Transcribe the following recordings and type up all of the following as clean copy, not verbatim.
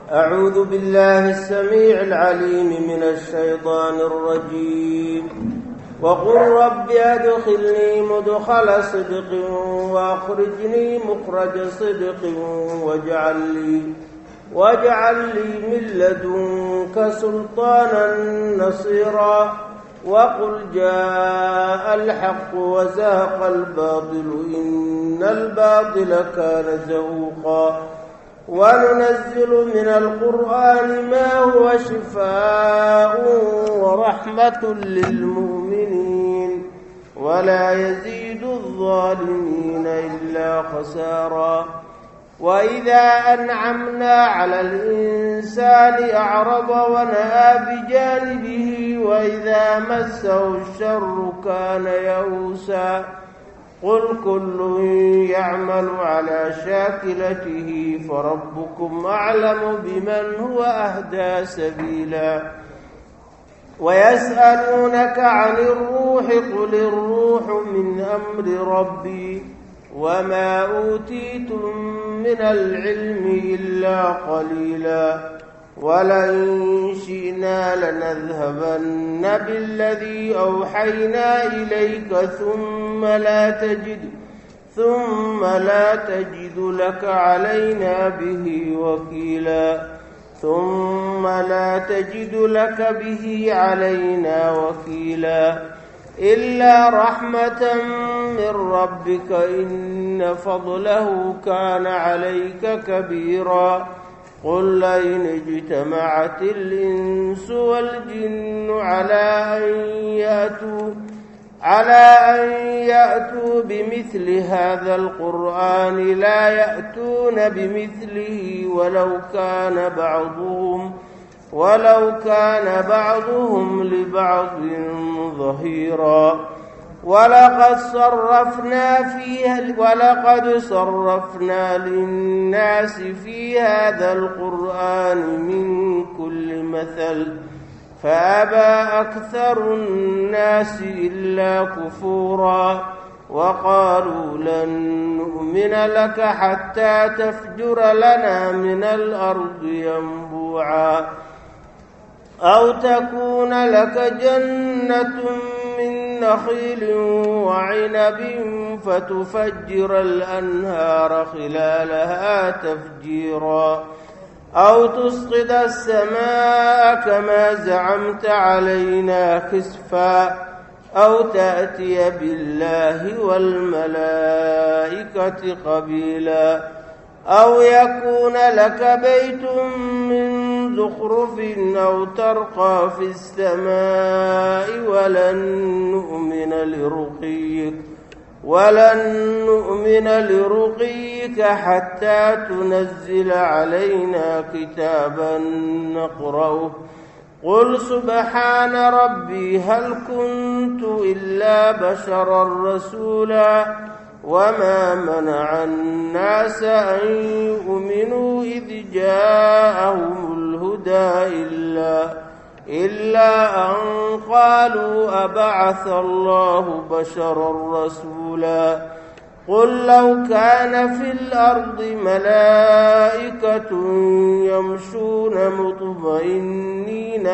أعوذ بالله السميع العليم من الشيطان الرجيم. وقل رب أدخلني مدخل صدق وأخرجني مخرج صدق واجعل لي من لدنك سلطانا نصيرا. وقل جاء الحق وزهق الباطل إن الباطل كان زهوقا. وننزل من القرآن ما هو شفاء ورحمة للمؤمنين ولا يزيد الظالمين إلا خسارا. وإذا أنعمنا على الإنسان أعرض ونأى بجانبه وإذا مسه الشر كان يئوسا. قل كل يعمل على شاكلته فربكم أعلم بمن هو أهدى سبيلا. ويسألونك عن الروح قل الروح من أمر ربي وما أوتيتم من العلم إلا قليلا. ولئن شئنا لنذهبن بالذي أوحينا إليك ثم لا تجد لك علينا به وكيلا إلا رحمة من ربك إن فضله كان عليك كبيرا. قل لئن اجتمعت الإنس والجن على أن يأتوا بمثل هذا القرآن لا يأتون بمثله ولو كان بعضهم لبعض ظهيرا. ولقد صرفنا للناس في هذا القرآن من كل مثل فأبى أكثر الناس إلا كفورا. وقالوا لن نؤمن لك حتى تفجر لنا من الأرض ينبوعا أو تكون لك جنة من نخيل وعنب فتفجر الأنهار خلالها تفجيرا أو تسقط السماء كما زعمت علينا كسفا أو تأتي بالله والملائكة قبيلا أو يكون لك بيت من زخرف أو ترقى في السماء ولن نؤمن لرقيك حتى تنزل علينا كتابا نقرأه. قل سبحان ربي هل كنت إلا بشرا رسولا. وما منع الناس أن يؤمنوا إذ جاءهم الهدى إلا أن قالوا أبعث الله بشرا رسولا. قل لو كان في الأرض ملائكة يمشون مطمئنين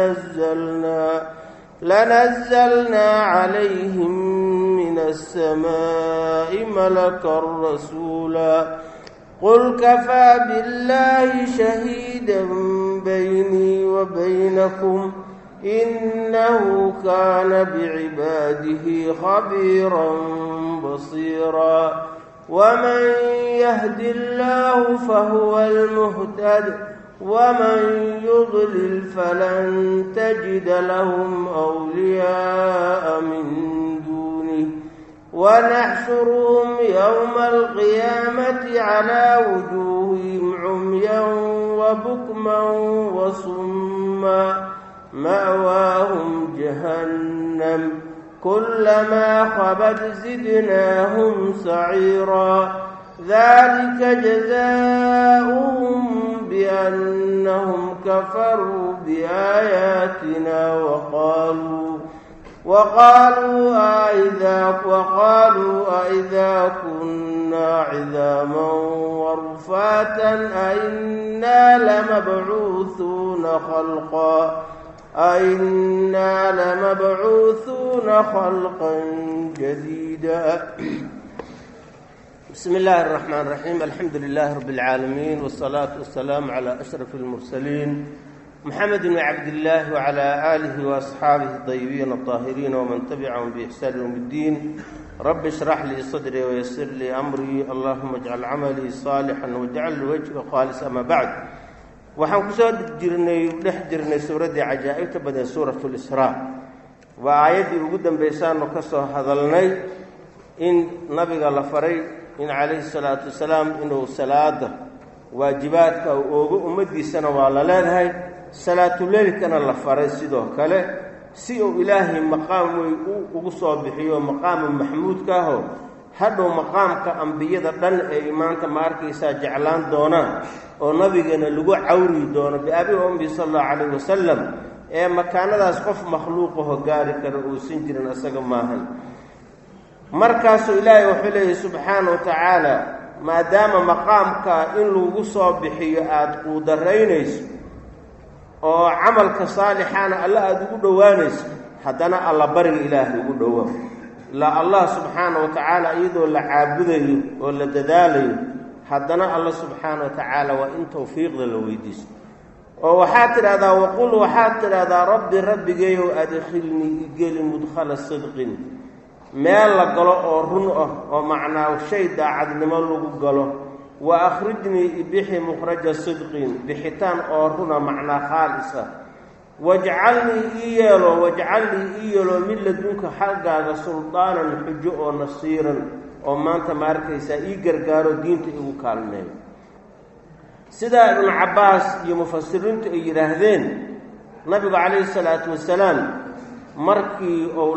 لنزلنا عليهم من السماء ملكا رسولا. قل كفى بالله شهيدا بيني وبينكم إنه كان بعباده خبيرا بصيرا. ومن يهد الله فهو المهتد ومن يضلل فلن تجد لهم أولياء من دونه. ونحشرهم يوم القيامة على وجوههم عميا وبكما وصما مأواهم جهنم كلما خبت زدناهم سعيرا. ذلك جزاؤهم بأنهم كفروا بآياتنا وقالوا أئذا كنا عظاما ورفاتا أئنا لمبعوثون خلقا جديدا. بسم الله الرحمن الرحيم. الحمد لله رب العالمين، والصلاة والسلام على أشرف المرسلين محمد بن عبد الله وعلى آله وأصحابه الطيبين الطاهرين ومن تبعهم بإحسان يوم الدين. رب اشرح لي صدري ويسر لي أمري، اللهم اجعل عملي صالحا واجعل وجهك خالصا. أما بعد، waxaan kusoo dhex jirnay suuraddii cajaa'ibta badan suuratu lisraa. waa aayaddii ugu dambaysaanu ka soo hadalnay in nabiga la faray in calayhi salaatu wasalaam inuu salaada waajibaadka ugu ummaddiisana waa la leedahay, salaatuleylkana la faray sidoo kale, si uu ilaahay maqaam wey ugu soo bixiyo maqaamu maxmuudka ahoo hadhow maqaamka ambiyada dhan ee maanta ma arkaysaa jeclaan doonaan oo nabigeena lagu cawri doono biabi wa ummi sallallahu calayhi wasallam, ee makaanadaas qof makhluuqaho gaari kara uusan jirin isaga maahan. markaasuu ilaahay wuxuu leeyahay subxaana wa tacaala, maadaama maqaamka in lagu soo bixiyo aada uu daraynayso oo camalka saalixaana alla aada ugu dhowaanayso, haddana alla bariga ilaahay ugu dhowaa la allah subxaana wa tacaala iyadoo la caabudayo oo la dadaalayo, haddana alla subxaana wa tacaala waa in tawfiiqda la weydiisto. oo waxaad tidhahdaa waqul waxaad tidhahdaa rabbi rabbigeeyow adkhilnii igeli mudkhala sidqin, meel la galo oo run ah oo macnaa shay daacadnimo lagu galo, wa akhrijnii ibixi mukhraja sidqin, bixitaan oo runa macnaa khaalisa, wajcalnii ii yeelo min ladunka xaggaaga suldaanan xujo oo nasiiran, oo maanta ma arkaysaa ii gargaaro diinta igu kaalmeeyo. sidaa ibnu cabbaas iyo mufasiriintu ay yidhaahdeen, nabigu calayhi salaatu wasalaam markii uu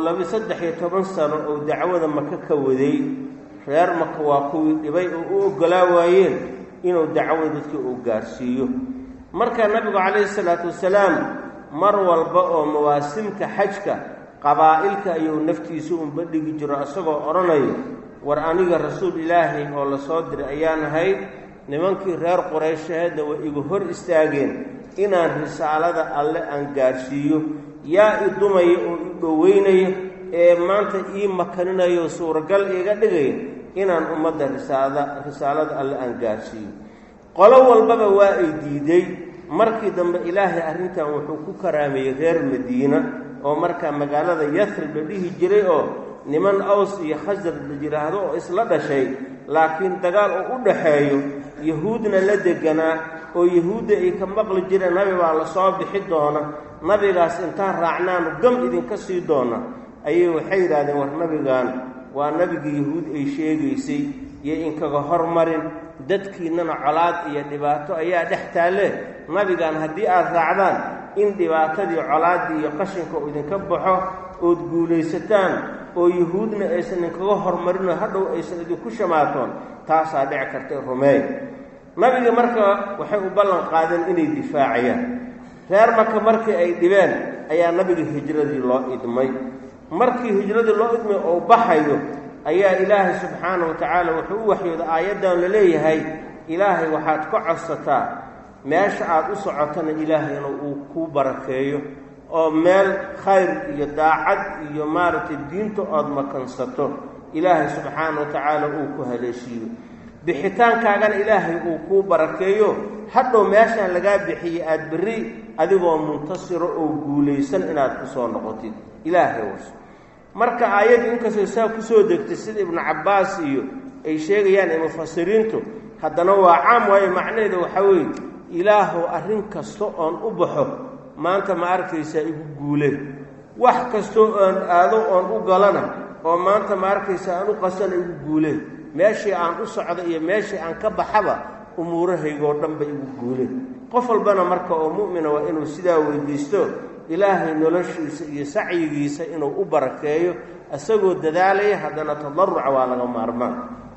13 sano uu dacwada maka ka waday, reer maka waa kuwii dhibay oo u oggolaa waayeen inuu dacwada dadka uu gaarsiiyo. marka nabigu calayhi salaatu wasalaam mar walba oo mawaasimka xajka qabaa'ilka ayuu naftiisu unba dhigi jiro isagoo odhanayo, war aniga rasuul ilaahay oo la soo diray ayaan ahay, nimankii reer quraysheedna way igu hor istaageen inaan risaalada alle aan gaarsiiyo, yaa i dumaya oo i dhoweynaya ee maanta ii makaninayo suuragal iga dhigaya inaan ummadda risaalada alle aan gaarsiiyo. qolo walbaba waa ay diiday. markii dambe ilaahay arrintan wuxuu ku karaameeyey reer madiina oo markaa magaalada yathrib la dhihi jiray, oo niman aws iyo khasraj la yidhaahdo oo isla dhashay, laakiin dagaal oo u dhaxeeyo, yahuudna la deganaa oo yahuudda ay ka maqli jireen nabi baa la soo bixi doona, nabigaas intaan raacnaanu gam idinka sii doona, ayay waxay yidhahdeen war nabigan waa nabigii yahuud ay sheegaysay, iyo inkaga hormarin, dadkiinnana colaad iyo dhibaato ayaa dhex taalle, nabigan haddii aad raacdaan in dhibaatadii colaaddii iyo qashinka uu idinka baxo ood guulaysataan, oo yahuudna aysan inkaga hormarinoo hadhow aysan idinku shamaatoon, taasaa dhici kartay rumeey. nabiga marka waxay u ballan qaadeen inay difaacayaan. reer maka markii ay dhibeen ayaa nabiga hijradii loo idmay. markii hijradii loo idmay oo baxayo ayaa ilaahay subxaana wa tacaala wuxuu u waxyooda aayaddan la leeyahay, ilaahay waxaad ka codsataa meesha aad u socotana ilaahayna uu kuu barakeeyo, oo meel khayr iyo daacad iyo maaragtay diinta ood makansato ilaahay subxaana wa tacaala uu ku haleeshiiyo, bixitaankaagana ilaahay uu kuu barakeeyo, hadhow meeshaan lagaa bixiyey aada berri adigoo muntasiro oo guulaysan inaad ku soo noqotid ilaahay warso. marka aayaddu inkastoo saa ku soo degtay sida ibnu cabbaas iyo ay sheegayaan ee mufasiriintu, haddana waa caam waayo macnaheeda waxaa weeye ilaahow arrin kasta oon u baxo maanta ma arkaysaa igu guuleen, wax kastoo oon aado oon u galana oo maanta ma arkaysaa aan u qasana igu guuleen, meeshii aan u socdo iyo meeshii aan ka baxaba umuurahaygoo dhanba igu guuleen. qof walbana marka oo mu'mina waa inuu sidaa weydiisto, ilaahay noloshiisa iyo sacyigiisa inuu u barakeeyo, isagoo dadaalaya haddana tadarruca waa laga maarmaan.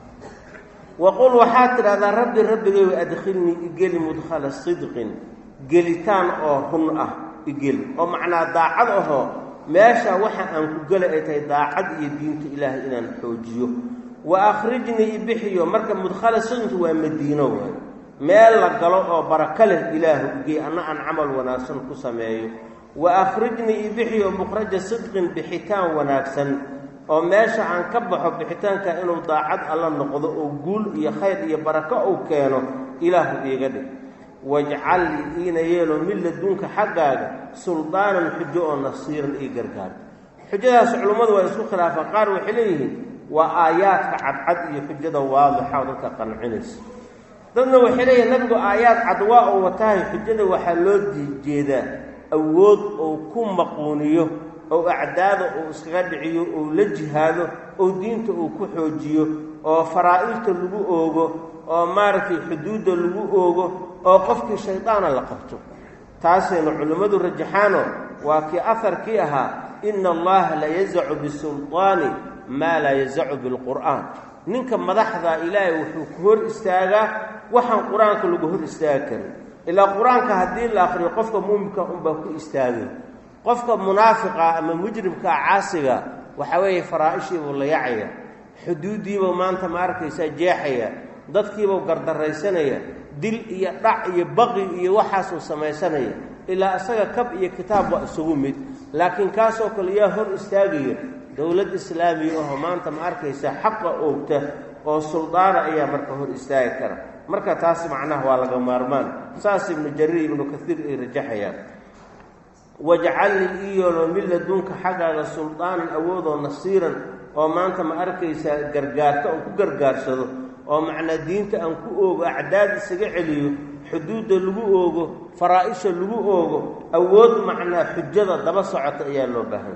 waqul waxaad tidhahdaa rabbi rabbigayow adkhilnii igeli mudkhala sidqin, gelitaan oo run ah igeli, oo macnaa daacad ahoo meesha waxa aan ku galay ay tahay daacad iyo diinta ilaahay inaan xoojiyo wa akhrijnii bihiyo marka mudkhala suntu waa madiino way meel la galo oo baraka leh ilaahu gee ana aan amal wanaagsan ku sameeyo wa akhrijnii bihiyo mukhraja sidqin bihitaan wanaagsan oo meesha aan ka baxo bixitaanka inuu daacad alla noqdo oo guul iyo khayr iyo baraka uu keeno ilaahu iiga dhig waj'al ina yeelo min ladunka xaqaaga sultaanan xujo oo nasiiran ii gargaar xujadaas culimadu waa isku khilaafaan qaar waxay leeyihiin waa aayaadka cadcad iyo xujada waadixa oo dadka qancinaysa dadna waxay leeyihiin nabigu aayaad cadwa oo watahay xujada waxaa loo jeedaa awood oo ku maquuniyo oo acdaada oo iskaga dhiciyo oo la jihaado oo diinta uu ku xoojiyo oo faraa'ilta lagu oogo oo maaragtay xuduudda lagu oogo oo qofkii shaydaana la qabto taasayna culimmadu rajaxaano waa kii aharkii ahaa ina allaha la yazacu bisulطaani maa laa yazacu bilqur'aan ninka madaxda ilaahay wuxuu ku hor istaagaa waxaan qur-aanka lagu hor istaagi karin ilaa qur-aanka haddii la akhriyo qofka muuminka unbaa ku istaagay qofka munaafiqa ama mujrimka caasiga waxa weeye faraa'ishiibuu la yacaya xuduuddiibuu maanta ma arkaysaa jeexaya dadkiibuu gardaraysanaya dil iyo dhac iyo baqi iyo waxaasuu samaysanaya ilaa isaga kab iyo kitaab waa isugu mid laakiin kaasoo kale yaa hor istaagaya dowlad islaamiya oo maanta ma arkaysaa xaqa oogta oo suldaana ayaa marka hor istaagi kara marka taas macnaha waa laga maarmaan saas ibnu jariir ibnu kathiir ay rajaxayaan waj'al iyolo min ladunka xaqaaga sultaanan awoodoo nasiiran oo maanta ma arkaysaa gargaarta oo ku gargaarsado oo macna diinta aan ku oogo acdaad isaga celiyo xuduudda lagu oogo faraa'isha lagu oogo awood macna xujada daba socota ayaa loo baahan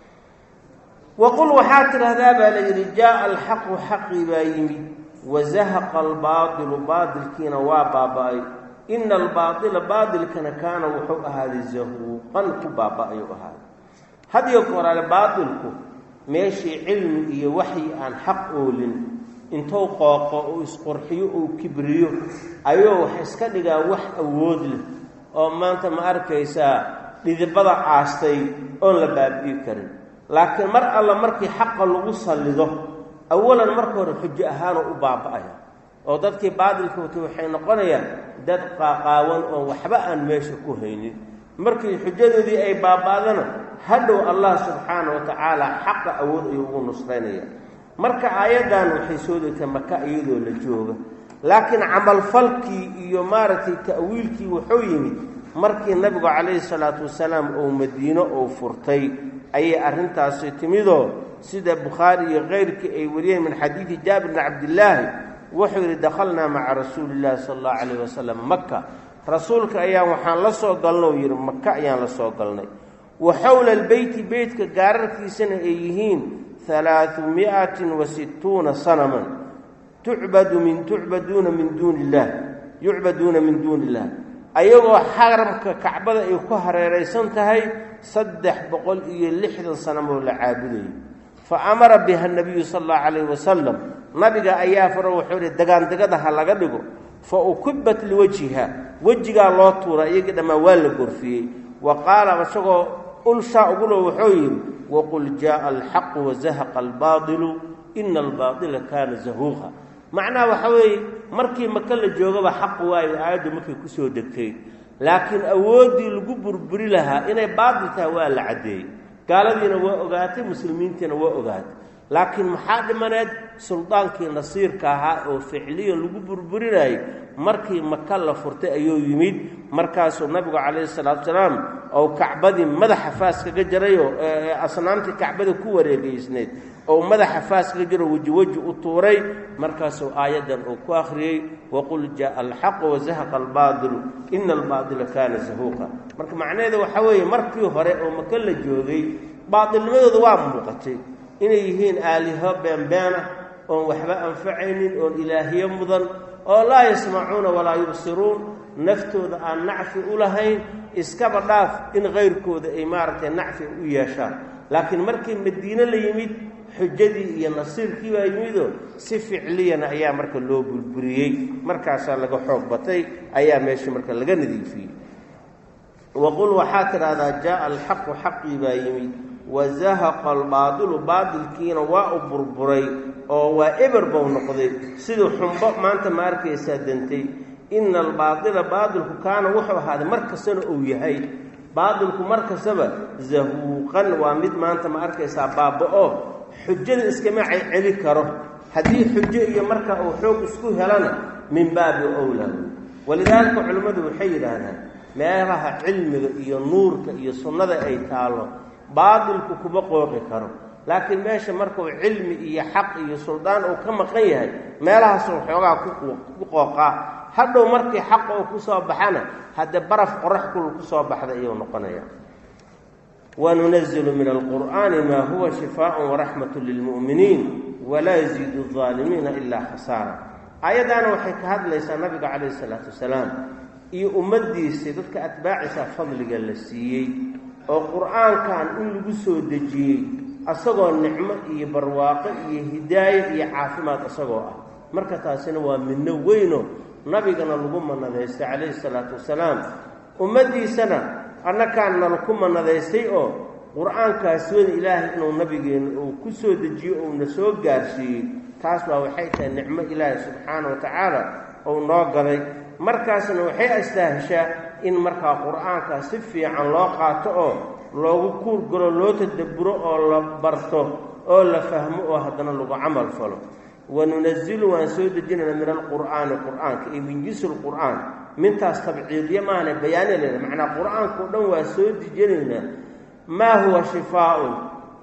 waqul waxaa tidhaahdaa baa la yidhi jaa'a alxaqu xaqii baa yimid wazahaqa albaatilu baatilkiina waa baaba'ay ina albaatila baatilkana kaana wuxuu ahaaday zahuuqan ku baaba'ayuu ahaaday hadiyo koraale baatilku meeshii cilmi iyo waxyi aan xaq oolin intuu qooqo uu isqurxiyo uu kibriyo ayuu wax iska dhigaa wax awood leh oo maanta ma arkaysaa dhidibada aastay oon la baabi'i karin laakiin mar alla markii xaqa lagu sallido awalan marka hore xujo ahaanoo u baaba'aya oo dadkii baadilka watay waxay noqonayaan dad qaaqaawan oo waxba aan meesha ku haynin markii xujadoodii ay baaba'dana hadhow allah subxaana wa tacaala xaqa awood ayuu ugu nusraynaya marka aayaddan waxay soo degtay maka iyadoo la jooga laakiin camalfalkii iyo maaragtay ta'wiilkii wuxuu yimid markii nabigu calayhi salaatu wasalaam uu madiino uu furtay ayay arrintaasi timidoo sida bukhaari iyo keyrkii ay wariyeen min xadiidi jaabir bni cabdillaahi wuxuu yidhi dakhalnaa maca rasuuli illaahi sala allahu calayh wasalam maka rasuulka ayaa waxaan la soo galnay oo yidhi maka ayaan la soo galnay wa xowla albeyti beytka gaararkiisana ay yihiin 360 sanaman yucbaduuna min duuni illaah ayagoo xaramka kacbada ay ku hareeraysan tahay 360 sanamoo la caabudayay fa amara biha nabiyu sala allahu calayh wasalam nabiga ayaa faro wuxuu yidhi dagaandegada ha laga dhigo fa ukibbat liwajhiha wejigaa loo tuura iyagii dhammaan waa la gorfiyey wa qaala isagoo ulshaa ugulo wuxuu yidhi waqul jaa'a alxaqu wazahaqa albaadilu ina albaadila kaana zahuuqa macnaha waxa weeye markii maka la joogaba xaq waayo aayaddu markay ku soo degtay laakiin awooddii lagu burburi lahaa inay baadil tahay waa la caddeeyey gaaladiina waa ogaatay muslimiintiina waa ogaatay laakiin maxaa dhimaneed suldaankii nasiirka ahaa oo ficliyan lagu burburinayay markii maka la furtay ayuu yimid markaasuu nabigu calayhi salaatu wasalaam oo kacbadii madaxa faas kaga jarayoo asnaamtii kacbada ku wareegaysneed oo madaxa faas kaga jaro weji u tuuray markaasuu aayaddan uu ku akhriyey waqul jaa'a alxaqu wazahaqa albaadilu ina albaadila kaana zahuuqa marka macnaheedu waxaa weeye markii hore oo maka la joogay baadilnimadooda waa muuqatay inay yihiin aaliho beenbeena oon waxba anfacaynin oon ilaahiyo mudan oo laa yasmacuuna walaa yubsiruun naftooda aan nacfi u lahayn iskaba dhaaf in kayrkooda ay maaragtay nacfi u yeeshaan laakiin markii madiine la yimid xujadii iyo nasiirkii baa yimidoo si ficliyana ayaa marka loo burburiyey markaasaa laga xoog batay ayaa meesha marka laga nadiifiyey waqul waxaa tidhaahdaa jaa'a alxaqu xaqii baa yimid wazahaqa albaadilu baadilkiina waa u burburay oo waa eber bou noqday siduu xumbo maanta ma arkaysaa dantay ina albaadila baadilku kaana wuxuu ahaaday mar kastana uu yahay baadilku mar kastaba zahuuqan waa mid maanta ma arkaysaa baaba-o xujada iskama celi karo haddii xujo iyo marka uu xoog isku helana min baabi owlaa walidaalika culimmadu waxay yidhaahdaan meelaha cilmiga iyo nuurka iyo sunnada ay taallo baadilku kuma qooqi karo laakiin meesha markuu cilmi iyo xaq iyo suldaan uu ka maqan yahay meelahaasuu xoogaa ku qooqaa hadhow markii xaqa uu ku soo baxana haddee baraf qorax kul ku soo baxda ayuu noqonaya wanunazilu min alqur'aani maa huwa shifaaءun waraxmatu lilmu'miniin walaa yaziidu الظaalimiina ilaa khasaara aayaddaana waxay ka hadlaysaa nabiga calayhi salaatu wasalaam iyo ummaddiisii dadka atbaaciisa fadliga la siiyey oo qur'aankan in lagu soo dejiyey asagoo nicmo iyo barwaaqo iyo hidaayo iyo caafimaad isagoo ah marka taasina waa midno weyno nabigana lagu manadaystay calayhi salaatu wasalaam ummaddiisana annakaanna laku manadaystay oo qur-aankaas wada ilaahay inuu nabigeenna uu ku soo dejiyo uuna soo gaarsiiyey taas waa waxay tahay nicmo ilaahay subxaana wa tacaala uu noo galay markaasna waxay astaaheshaa in markaa qur-aankaa si fiican loo qaato oo loogu kuurgalo loo tadabburo oo la barto oo la fahmo oo haddana lagu camal falo wanunazilu waan soo dejinayna min alqur'aani qur'aanka iyo min jinsi lqur'aan mintaas tabciidyo maahane bayaana leeda macnaa qur-aanka o dhan waa soo dejinaynaa maa huwa shifaaun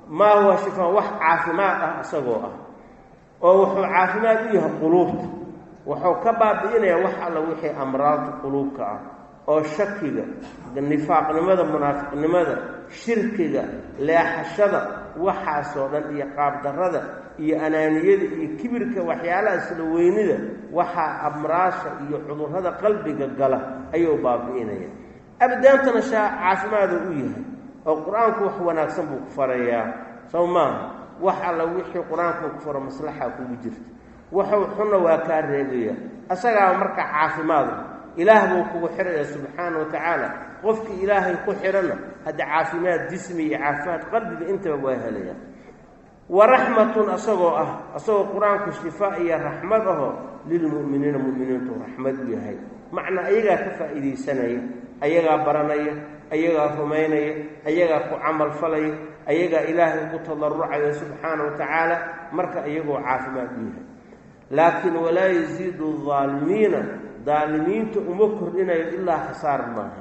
wax caafimaad ah isagoo ah oo wuxuu caafimaad u yahay quluubta wuxuu ka baabi'inayaa wax alla wixii amraadta quluubka ah oo shakiga nifaaqnimada munaafiqnimada shirkiga leexashada waxaasoo dhan iyo qaabdarrada iyo anaaniyada iyo kibirka waxyaalaha isla weynida waxaa amraasha iyo cudurrada qalbiga gala ayuu baabi'inaya abdaantana caafimaada u yahay oo qur-aanku wax wanaagsan buu ku farayaa sow maaha wax alla wixii qur-aanku ku faro maslaxa kugu jirta wuxuu xunna waa kaa reebaya asagaa marka caafimaada ilaah buu kugu xiraya subxaana wa tacaala qofkii ilaahay ku xidhana hadda caafimaad jismi iyo caafimaad qalbiga intaba waa helaya waraxmatun asagoo qur-aanku shifaa iyo raxmad aho lilmu'miniina mu'miniintu raxmad u yahay macnaa ayagaa ka faa'iidaysanaya ayagaa baranaya ayagaa rumaynaya ayagaa ku camal falaya ayagaa ilaahay ugu tadarrucaya subxaana wa tacaala marka iyagoo caafimaad u yahay laakiin walaa yaziidu aalimiina daalimiinta uma kordhinayo ilaa khasaar maaha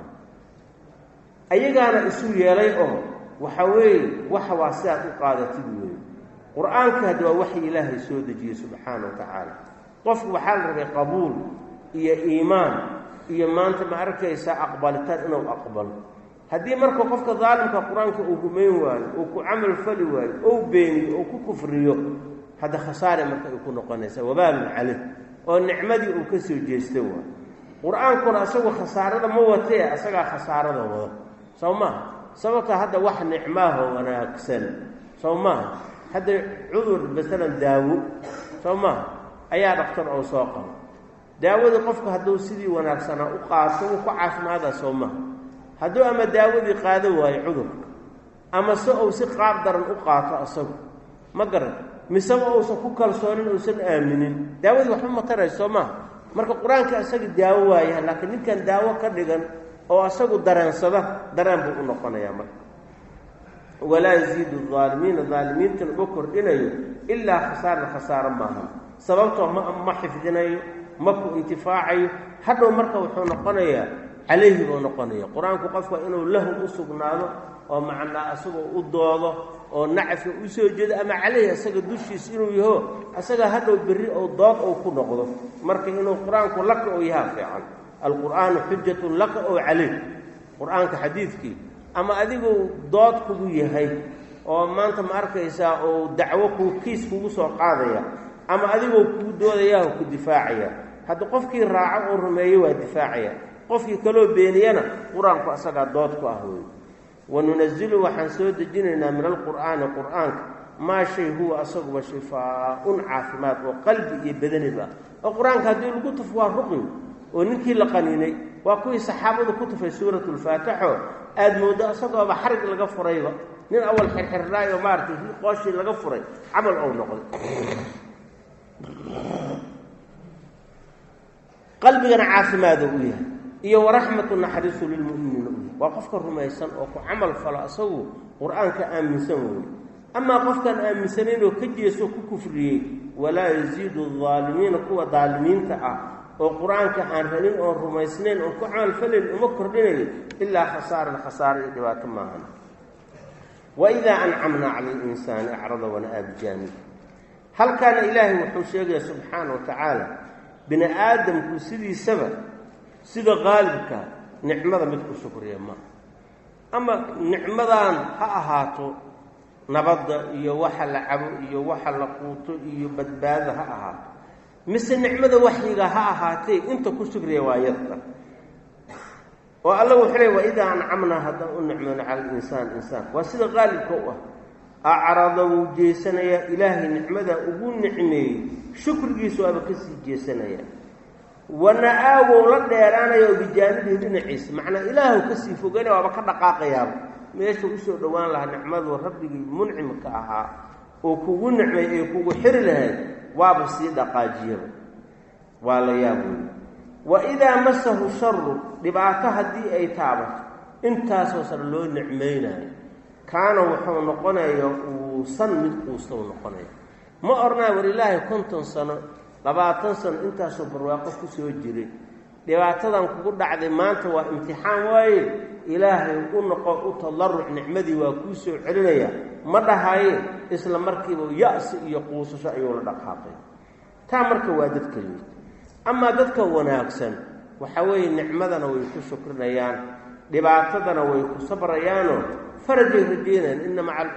ayagaana isu yeelay oo waxa weeye waxa waa sidaad u qaadatid weeye qur-aanka hadda waa waxii ilaahay soo dejiyey subxaana wa tacaala qofku waxaa la rabay qabuul iyo iimaan iyo maanta ma arkaysaa aqbalitaan inuu aqbalo haddii marka qofka daalimka qur-aanka uu rumayn waayo uu ku camal fali waayo ou beeniyo ou ku kufriyo hadda khasaare marka ay ku noqonaysaa wabaalun caleyh oo nicmadii uu ka soo jeesta waa qur-aankuna asagoo khasaarada ma watee asagaa khasaarada wada sow maaha sababtaa hadda wax nicmaaho wanaagsan sow maaha hadda cudur masalan daawo sow maaha ayaa dhaktar oo soo qaba daawadii qofka hadduu sidii wanaagsanaa u qaato uu ku caafimaadaa sow maaha hadduu ama daawadii qaado waayo cudurka ama se uu si qaab daran u qaato asagu ma garan miseba uusan ku kalsoonin uusan aaminin daawadii waxba ma tarayso soo maaha marka qur-aanka isaga daawo waayaha laakiin ninkan daawo ka dhigan oo asagu dareensada dareen buu u noqonayaa marka walaa yaziidu aalimiina daalimiintana uma kordhinayo ilaa khasaaro maaha sababtoo ma xifdinayo ma ku intifaacayo hadhow marka wuxuu noqonayaa calayhi buu noqonaya qur-aanku qofka inuu lahu u sugnaado oo macnaa asagoo u doodo oo nacfi u soo jeedo ama calayhi asaga dushiis inuu yaho asaga hadhow berri oo dood ou ku noqdo marka inuu qur-aanku laka oo yahaa fiican alqur'aanu xujatun laka oo calayh qur-aanka xadiidkii ama adigu dood kugu yahay oo maanta ma arkaysaa oo dacwo kiis kugu soo qaadaya ama adigoo kugu doodaya oo ku difaacaya hadda qofkii raaco oo rumeeyo waa difaacaya qofkii kaloo beeniyana qur-aanku asagaa dood ku ah wey wanunazilu waxaan soo dejinaynaa min alqur'aani qur'aanka maa shay huwa asaguba shifaaun caafimaad oo qalbi iyo badaniba oo qur-aanka haddii lagu tufo waa ruqi oo ninkii la qaniinay وكوي صحابته كتب في سورة الفاتحة أدمودا أصدقوا بحرق لغفريبا من أول حرحر راي ومارتي في قوشي لغفري عمل أو نقل قلبنا عاصم هذا وياه إيه ورحمة نحرس للمؤمنين وقفك الرميسان وعمل فلا أصوه قرآن كآمن سنوه أما قفك آمن سنين وكجيسو كفريه ولا يزيد الظالمين قوة ظالمين تأه وقرآن كآمنين والرميسانين وكعمل فلن ومكردين إلا خسارة إدوات معنا وإذا أنعمنا على الإنسان أعرض ونأى بجانب هل كان إلهي وحوشيه سبحانه وتعالى بن آدم كسيدي سبب سيدا غالبك نعمة مدكو شكريا ما أما نعمدان هأهاتو نبض إيو وحل عبو إيو وحل قوتو إيو بدبادة هأهاتو مثل نعمة وحيقا هأهاتي انتو كشكريا وايضا والله وحلي وإذا أنعمنا هذا النعمة على الإنسان وسيدا غالبك هو أعرضوا جيسنا يا إلهي نعمة أقول نعمي شكر جيسوا بكسي جيسنا يا ونآووا لنا يرانا يو بجانبه دنعيس معنى إله كسي فوقنا وبكر دقاق يابا ميشو إسو دوان لها نعمة وربك منعم كأها وكو نعمة يكو حر لها وابسي دقاجيب ولا يابو وإذا مسه الشر لبعتها دي أي تابت انتاسو سرلو نعمينا كانوا وحو نقنايا وصن مدقوستو نقنايا ما أرنا ولله كنتم سنة 20 سنة intaas oo barwaaqo ku soo jiray dhibaatadan kugu dhacday maanta waa imtixaan waaye ilaahay uu noqo u tadarruc nicmadii waa ku soo celinaya ma dhahaye isla markiiba yaasi iyo quusasho ayuu la dhaqaaqay taa marka waa dad kaliya ama dadka wanaagsan waxa weeye nicmadana way ku shukrinayaan dhibaatadana way ku sabrayaan farajay rajeynayaan inna ma'al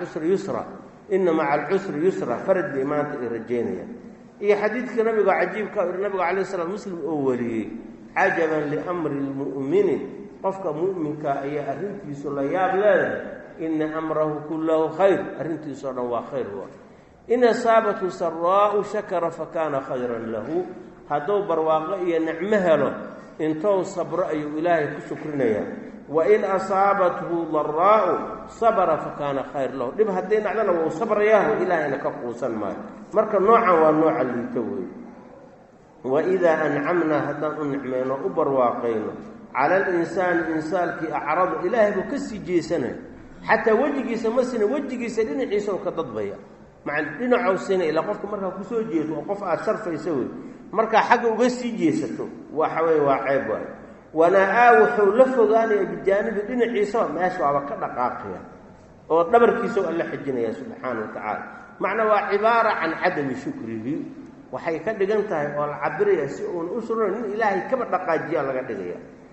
usri yusra faraj iimaanta ay rajeynayaan إيه حديث النبي عجيب النبي عليه الصلاة والسلام مسلم أولي عجبا لأمر المؤمن قفك مؤمن كأي أرنتي سلياب لا إن أمره كله خير أرنتي سلوا خير هو إن أصابته سراء شكر فكان خيرا له هدو برواقية نعمها له إن تو صبر أي إلهي كشكرنا وإن أصابته ضراء صبر فكان خير له لب هدين علينا وصبر ياه إلهي نكقوسا ما مركا نوعا والنوع اللي توي وإذا أنعمنا هذا النعمين أبر واقينا على الإنسان كي أعرض إلهي بكسي جيسنا حتى وجهي سمسنا وجهي سلين عيسى وكتضبيا مع لنا عوسنا إلى قفك مركا كسو جيس وقف أشرف يسوي مركا حق وقسي جيسته وحوي وعيب ونآو حولفغان بجانب دين عيسى ماشي وابا كدقاقيا او دبركيسو الله حجنا سبحانه وتعالى معنى وعباره عن عدم شكره waxay ka dhigan tahay oo la cabiraya si uu u suran in ilaahay kaba dhaqaajiya laga dhigaya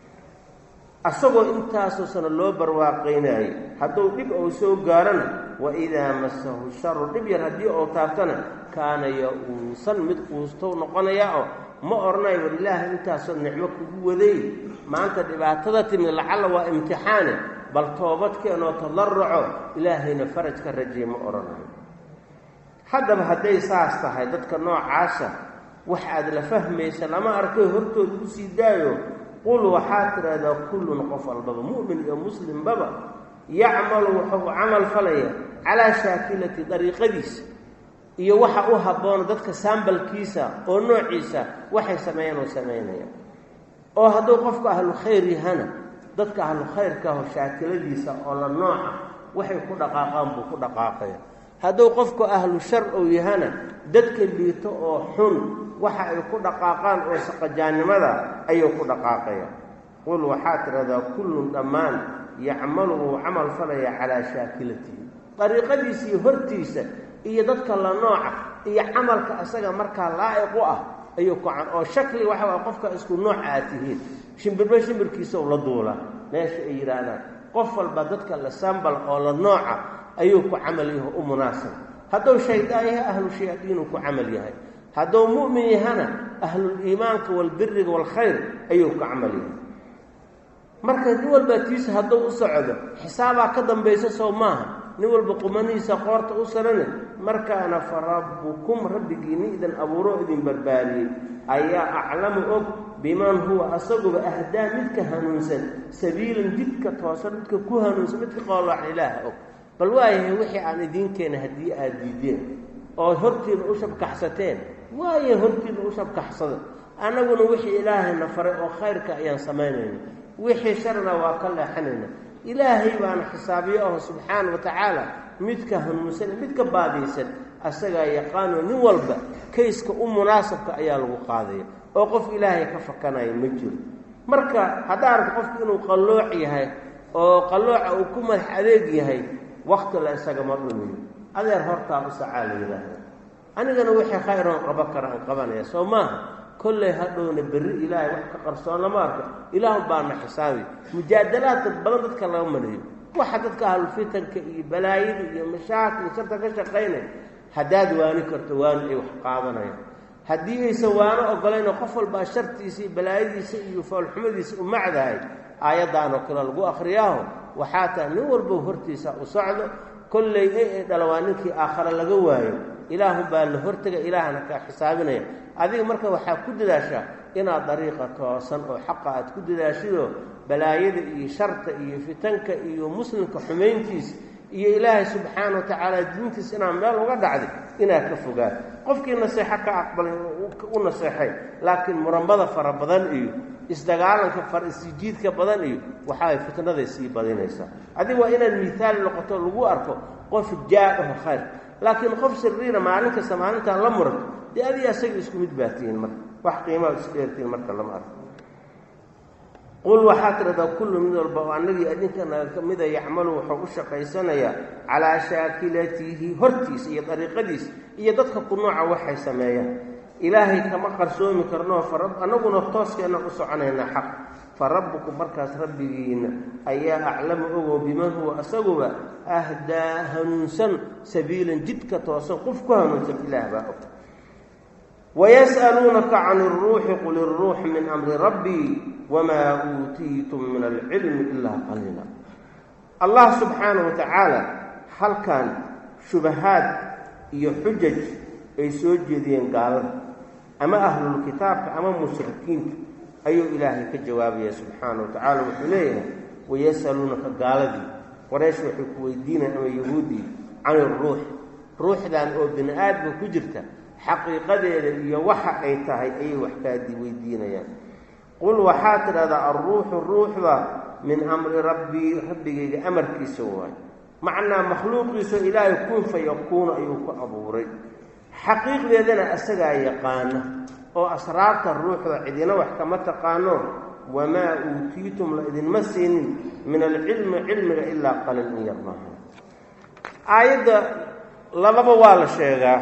asagoo intaas oo sana loo barwaaqeynay haduu dib oo soo gaarana wa idha masahu sharru dib yar hadii oo taabtana kaana ya uusan mid quusto noqonaya oo ma ornay wallaahi intaas oo nicmo kugu waday maanta dhibaatada timi lacala waa imtixaan bal toobadkeeno tadarruco ilaahayna faraj ka rajeey ma oranayo haddaba hadday saas tahay dadka noocaasa wax aad la fahmaysa lama arkay hortooda u sii daayo qul waxaa tiraahdaa kullun qof walbaba mu'min iyo muslim baba yacmalu wuxuu camal falaya calaa shaakilati dariiqadiisa iyo waxa u habboon dadka sambalkiisa oo noociisa waxay sameynayaan oo hadduu qofku ahlu khayr yahana dadka ahlu khayrka oo shaakiladiisa oo la nooca waxay ku dhaqaaqaan buu ku dhaqaaqaya hadduu qofku ahlu shar oo yahana dadka liito oo xun waxa ay ku dhaqaaqaan oo saqajaanimada ayuu ku dhaqaaqaya qul waxaa tiraahdaa kullun dhammaan yacmalu camal falaya calaa shaakilatihi dariiqadiisa iyo hortiisa iyo dadka la nooca iyo camalka asaga markaa laa'iq u ah ayuu ku oo shakli waxa waa qofka isku nooc ah tihiin shimbirkiisa la duula meesha ay yiraahdaan qof walba dadka la sambal oo la nooca ayuu ku camal yahay u munaasab hadduu shaydaan yahay ahlu shayaadiin ku camal yahay hadduu mu'min yahana ahlu iimaanka wal birri wal khayr ayuu ku camal yahay marka nin walba tiisa hadduu u socdo xisaaba ka dambaysa soo maaha nin walba qumaniisa qoorta u sarana markaana farabbukum rabbigiini idan abuuro idin barbaariyay ayaa aclamu og biman huwa asaguba ahdaa midka hanuunsan sabiilan jidka toosan midka ku hanuunsan midka qowlaac ilaaha og bal waayahay wixii aan idinkeena haddii aad diideen oo hortiina u shabkaxsateen waaye hortiina u shabkaxsada annaguna wixii ilaahayna faray oo khayrka ayaan samaynayna wixii sharna waa ka leexanayna ilaahay baana xisaabiyo ah subxaana wa tacaala midka hanuunsan midka baadiysan asagaa yaqaano nin walba kayska u munaasabka ayaa lagu qaadaya oo qof ilaahay ka fakanaya ma jiro marka haddaa arko qofku inuu qallooc yahay oo qallooca uu ku madax adeeg yahay wakti la isagama dhumiyo adeer hortaa u sacaa la yidhaahda anigana wixii khayroon qaban kara aan qabanaya soo maaha kolley hadhowna berri ilaahay wax ka qarsoon lama arko ilaahu baana xisaabi mujaadalaadka badan dadka laga marayo waxa dadka ahlulfitanka iyo balaayada iyo mashaakil iyo sharta ka shaqaynaya haddaad waani karto waani ay wax qaadanayaan haddii aysan waano ogolayn qof walbaa shartiisa iyo balaayadiisa iyo foolxumadiisa u macdahay aayaddaanoo kale lagu akhriyaaho waxaa tahay nin walbo hortiisa u socdo kolley ee dhalawaa ninkii aakhare laga waayo ilaahun baa la hortega ilaahana kaa xisaabinaya adiga marka waxaa ku dadaashaa inaad dariiqa toosan oo xaqa aad ku dadaashidoo balaayada iyo sharta iyo fitanka iyo muslimka xumayntiisa iyo ilaahay subxaana wa tacaala diintiisa inaad meel uga dhacday inaad ka fogaad qofkii naseexo ka aqbalay u naseexay laakiin muranbada fara badan iyo isdagaalanka farisijiidka badan iyo waxaay fitnaday sii badinaysaa adiga waa inaad miaal noqoto lagu arko qof jaa-aho khayr laakiin qof siriina maalin kasta maalintaa la muranto dee adiga asaga isku mid baatihiin marka wax qiimaa isku dheertiin marka lama arko qul waxaa tiradaa kullu mid walba oo annagii idinkana ka mida yacmalu wuxuu u shaqaysanayaa calaa shaakilatihi hortiisa iyo dariiqadiisa iyo dadka ku nooca waxay sameeyaan ilaahay kama qarsoomi karnoo annaguna tooskeenna u soconaynaa xaq fa rabbukum markaas rabbigiina ayaa aclamu ogow biman huwa asaguba ahdaa hanuunsan sabiilan jidka toosan qof ku hanuunsan ilaah baa og wayas'aluunaka can iruuxi qul iruux min amri rabbii wamaa uutiitum min alcilmi ilaa qaliila allah subxaana wa tacaala halkan shubahaad iyo xujaj ay soo jeediyeen gaalada ama ahlulkitaabka ama mushrikiinta ayuu ilaahay ka jawaabaya subxaana wa tacaala wuxuu leeyahay wayas'aluunaka gaaladii qoraysh waxay ku weydiinayaan ama yahuuddii can iruux ruuxdan oo bini aadma ku jirta xaqiiqadeeda iyo waxa ay tahay ayay wax kaadii weydiinayaan qul waxaa tidhahdaa alruuxu ruuxda min amri rabbii rabbigayga amarkiisa waayo macnaa makhluuqiisao ilaahay kun fa yakuunu ayuu ku abuuray xaqiiqdeedana asagaa yaqaana oo asraarta ruuxda cidina wax kama taqaano wamaa uutiitum la idinma siinin min alcilmi cilmiga ilaa qalil in yar maaha aayadda lababa waa la sheegaa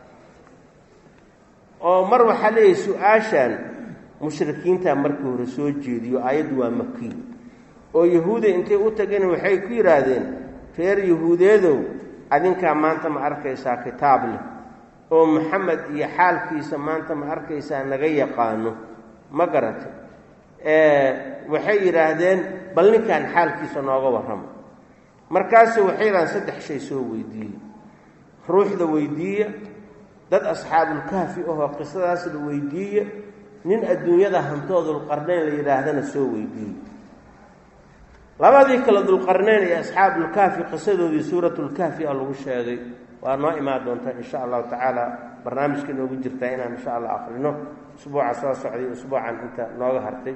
oo mar waxaa leeyahay su-aashan mushrikiinta markii hore soo jeediyo aayaddu waa makiy oo yahuuda intay u tageen waxay ku yidhaahdeen reer yahuudeedow adinkaa maanta ma arkaysaa kitaab leh oo maxamed iyo xaalkiisa maanta ma arkaysaa naga yaqaano ma garatay waxay yidhaahdeen bal ninkaan xaalkiisa nooga warrama markaasu waxay yidhahdeen 3 shay soo weydiiyey ruuxda weydiiya dad asxaabulkahfi ahoo qisadaas la weydiiye nin adduunyada hantooda dulqarnayn la yidhaahdana soo weydiiyey labadii kale dulqarnayn iyo asxaabulkahfi qisadoodii suuratulkahfi a lagu sheegay waa noo imaan doontaa insha allahu tacaala barnaamijka noogu jirtaa inaan insha allah akrino usbuuca soo socday usbuucan inta nooga hartay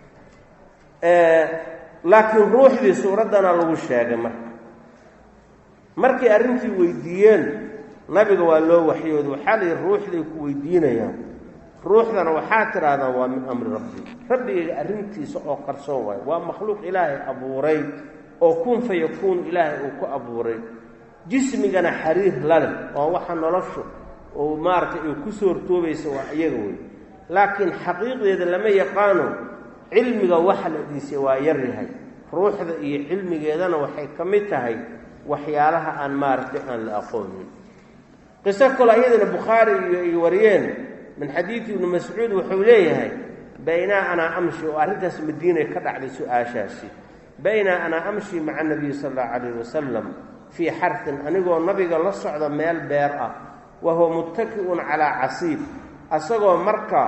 laakiin ruuxdii suuraddana lagu sheegay markay arrintii weydiiyeen nabiga waa loo waxyooda waxaa la yidhi ruuxday ku weydiinayaan ruuxdana waxaa tidhaahdaa waa min amri rabbi rabbigayga arrintiisa oo qarsoon waayo waa makhluuq ilaahay abuuray oo kun fa yakuunu ilaahay uu ku abuuray jismigana xariir laleh oo waxa noloshu oo maaragtay ay ku soortoobaysa waa iyaga wey laakiin xaqiiqdeeda lama yaqaano cilmiga waxa la dhiisay waa yar yahay ruuxda iyo cilmigeedana waxay ka mid tahay waxyaalaha aan maaragtay aan la aqoonin qiso kale iyadana bukhaari iyo wariyeen min xadiidi ibni mascuud wuxuu leeyahay baynaa anaa amshi oo arrintaas madiinay ka dhacday su-aashaasi baynaa anaa amshi maca nabiyi sala allahu calayhi wasalam fii xarfin anigoo nabiga la socda meel beer ah wahuwa muttaki'un calaa casiib asagoo markaa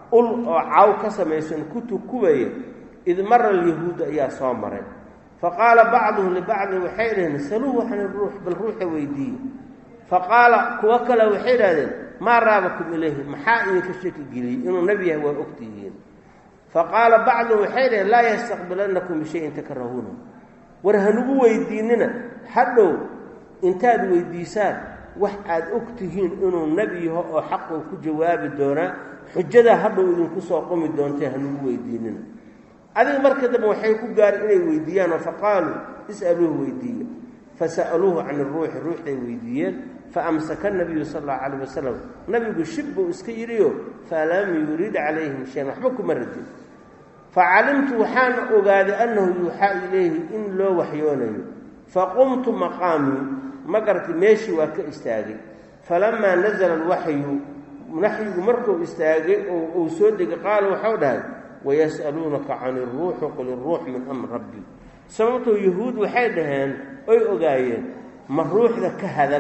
ul oo caw ka samaysan ku tukubaya id mara alyahuud ayaa soo maray faqaala bacduhum libacdin waxay dhaheen saluuhu can iruux bal ruuxa weydiiye faqaala kuwo kale waxay idhahdeen maa raabakum ilayhi maxaa idinka shaki geliyey inuu nebi yahay waa ogtihiin faqaala bacduhum waxay dhaheen laa yastaqbilannakum bishayin takrahuuna war hanugu weydiinina hadhow intaad weydiisaan wax aad ogtihiin inuu nebi yaho oo xaquu ku jawaabi doonaa xujadaa hadhow idinku soo qumi doontay hanugu weydiinina adiga marka dambe waxay ku gaareen inay weydiiyaanoo faqaaluu is'aluuhu weydiiye fasa'aluuhu can iruuxi ruuxday weydiiyeen faamsaka nabiyu sal allahu calayh wasalam nabigu shib buu iska yidhiyo falam yurid calayhim shayan waxba kuma radin facalimtu waxaana ogaaday annahu yuuxaa ilayhi in loo waxyoonayo faqumtu maqaamii ma garatay meeshii waa ka istaagay falamaa nazala alwaxyu naxyigu markuu istaagay oo uu soo degay qaala waxau dhahay wayas'aluunaka can iruuxi qul iruux min amri rabbi sababtoo yahuud waxay dhaheen oy ogaayeen ma ruuxda ka hadal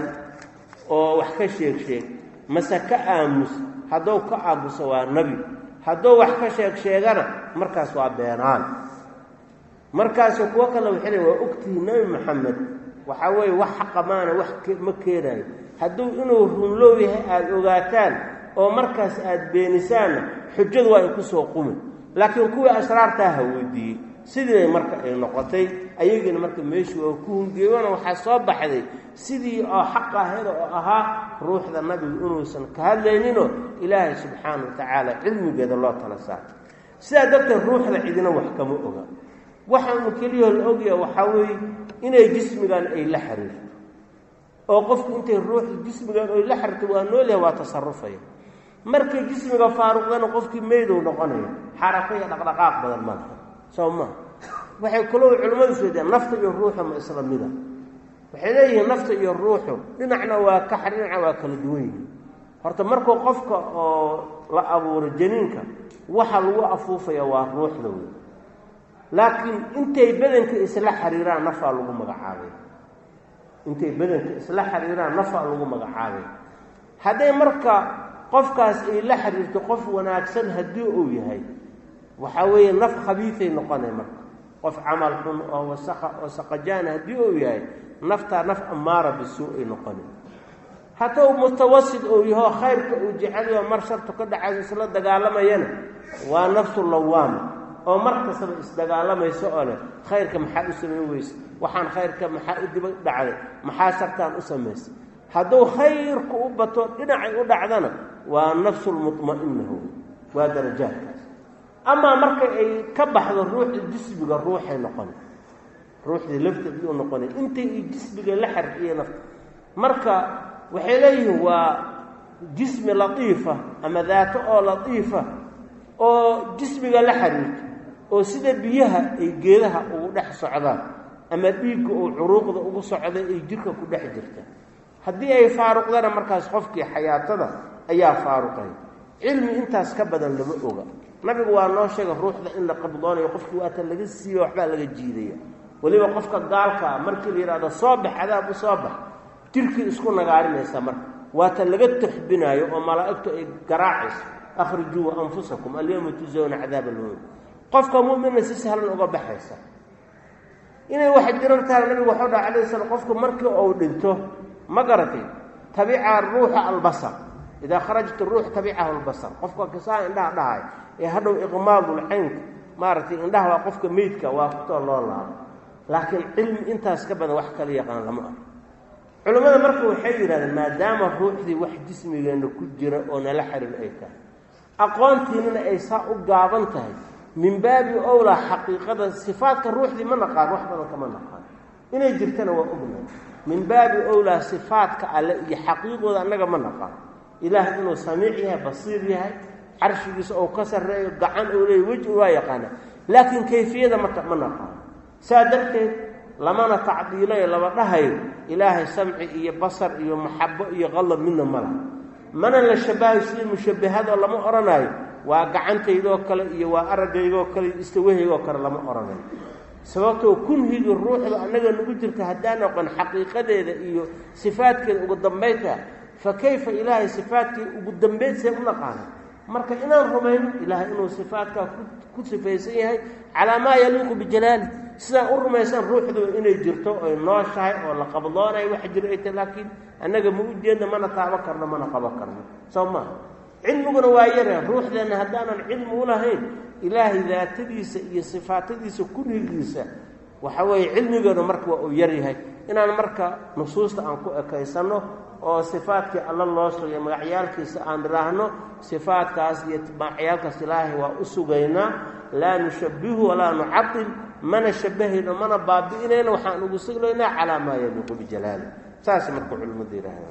oo wax ka sheeg mase ka aamus hadduu ka aamuso waa nebi hadduu wax ka sheegana markaas waa beenaan markaasu kuwo kale waxay leeyiin waa ogtihiin nebi maxamed waxaa weeye wax xaqa maana wax ma keenayo hadduu inuu runlow yahay aada ogaataan oo markaas aada beenisaanna xujadu waa ay ku soo qumi laakiin kuwii asraartaa ha weydiiyey sidii marka ay noqotay ayagiina marka meeshii waa ku hungeeyona waxaa soo baxday sidii oo xaq ahayd oo ahaa ruuxda nabigu inuusan ka hadlayninoo ilaahay subxaana wa tacaala cilmigeeda loo tala saaray sidaa darteed ruuxda cidina wax kama oga waxaanu keliyao la ogaya waxaa weeye inay jismigan ay la xiriirto oo qofku intay ruuxda jismigan ay la xiriirto waa noolyahay waa tasarufaya markay jismiga faaruqdana qofkii meydou noqonaya xarako iyo dhaqdhaqaaq badan ma laha soo maa waxay kaloo culimmadu isweydiiyaan nafta iyo ruuxa ma isla mida waxay leeyihiin nafta iyo ruuxu dhinacna waa ka dhinaca waa kala duwan yihiin horta markuu qofka oo la abuuro janiinka waxa lagu afuufaya waa ruuxda wey laakiin intay badanka isla xiriiraan nafaa lagu magacaabay intay badanka isla xiriiraan nafaa lagu magacaabay hadday marka qofkaas ay la xiriirto qof wanaagsan haddii uu yahay waxaa weeye naf khabiisay noqonay marka qof camal xun oo wasakha oo saqajaana haddii uu yahay naftaa naf amaara bisuu ay noqonay hadduu mutawasid uu yaho khayrka uu jecelayo mar shartu ka dhacayso isla dagaalamayana waa nafsu lawaama oo mar kastaba isdagaalamayso oo leh khayrka maxaa u samayn weyse waxaan khayrka maxaa u diba dhacday maxaa shartaan u samaysay hadduu khayrku u bato dhinacay u dhacdana waa nafsu lmutma'inahu waa darajaadkaas amaa marka ay ka baxdo ruuxda jismiga ruuxay noqonay ruuxdii lafteed iyuu noqonay intay i jismiga la xariiyo nafta marka waxay leeyihiin waa jismi latiifa ama daato oo latiifa oo jismiga la xiriirto oo sida biyaha ay geedaha ugu dhex socdaan ama dhiigga oo curuuqda ugu socday ay jirka ku dhex jirta haddii ay faaruqdana markaas qofkii xayaatada ayaa faaruqay cilmi intaas ka badan lama oga nabigu waa noo sheegay ruuxda in la qabdoonayo qofkii waata laga siiyo waxbaa laga jiidaya weliba qofka gaalka markii la yidhaahdo soo bax cadaab u soo bax jirkii isku nagaarinaysa marka waata laga taxbinaayo oo malaa'igtu ay garaacayso akhrijuu anfusakum alyawma tujzawna cadaaba alhuun qofka mu'mina si sahlan uga baxaysa inay wax jirartaan nabigu wuxuu dhahay calayhi salaam qofku markii uu dhinto ma garatay tabica ruuxa albasar idaa kharajat ruux tabicahu albasar qofka kasaa indhaha dhahay ee hadhow iqmaadul caynka maaragtay indhaha waa qofka meydka waa kutoo loo laabo laakiin cilmi intaas ka badan wax kala yaqaan lama ah culimmada marka waxay yidhahdeen maadaama ruuxdii wax jismigeenna ku jira oo nala xiriir ay tahay aqoontiinana ay saa u gaaban tahay min baabi owlaa xaqiiqada sifaadka ruuxdii ma naqaan wax badan kama naqaan inay jirtana waa ognahay min baabi owlaa sifaadka alle iyo xaqiiqooda annaga ma naqaan ilaah inuu samiic yahay basiir yahay carshigiisa ou ka sarreeyo gacan ou leeya weji waa yaqaana laakiin kayfiyada ma naqaan saa darteed lamana tacdiilayo lama dhahayo ilaahay samci iyo basar iyo maxabo iyo qalab midna ma laha mana la shabahayo sidii mushabbahadoo lama odhanayo waa gacantaydoo kale iyo waa aragaydoo kale iyo istawahaygoo kale lama odhanayo sababtoo kunhigii ruuxda annaga nagu jirta haddaan aqoon xaqiiqadeeda iyo sifaadkeeda ugu dambaynta fa kayfa ilaahay sifaadkii ugu dambayd see u naqaana marka inaan rumayno ilaahay inuu sifaadka ku sifaysan yahay calaa maa yaliiqu bijalaali sidaan u rumaysan ruuxdu inay jirto oy nooshahay oo la qabdoonayo wax jiro ay tahay laakiin annaga ma u jeedna mana taaban karno mana qaban karno soo maaha cilmiguna waa yaree ruuxdeenna haddaanan cilmi u lahayn ilaahay daatadiisa iyo sifaatadiisa kulligiisa waxa weeye cilmigeenu marka waa uu yaryahay inaan marka nusuusta aan ku ekaysanno oo sifaadkii alla loo sugay magacyaalkiisa aan idhaahno sifaadkaas iyo magacyaalkaas ilaahay waa u sugaynaa laa nushabbihu walaa nucatil mana shabbahayno mana baabi'inayno waxaan ugu sugnaynaa calaa maa yaliiqu bijalaali saas marka culimmadu yidhaahdaan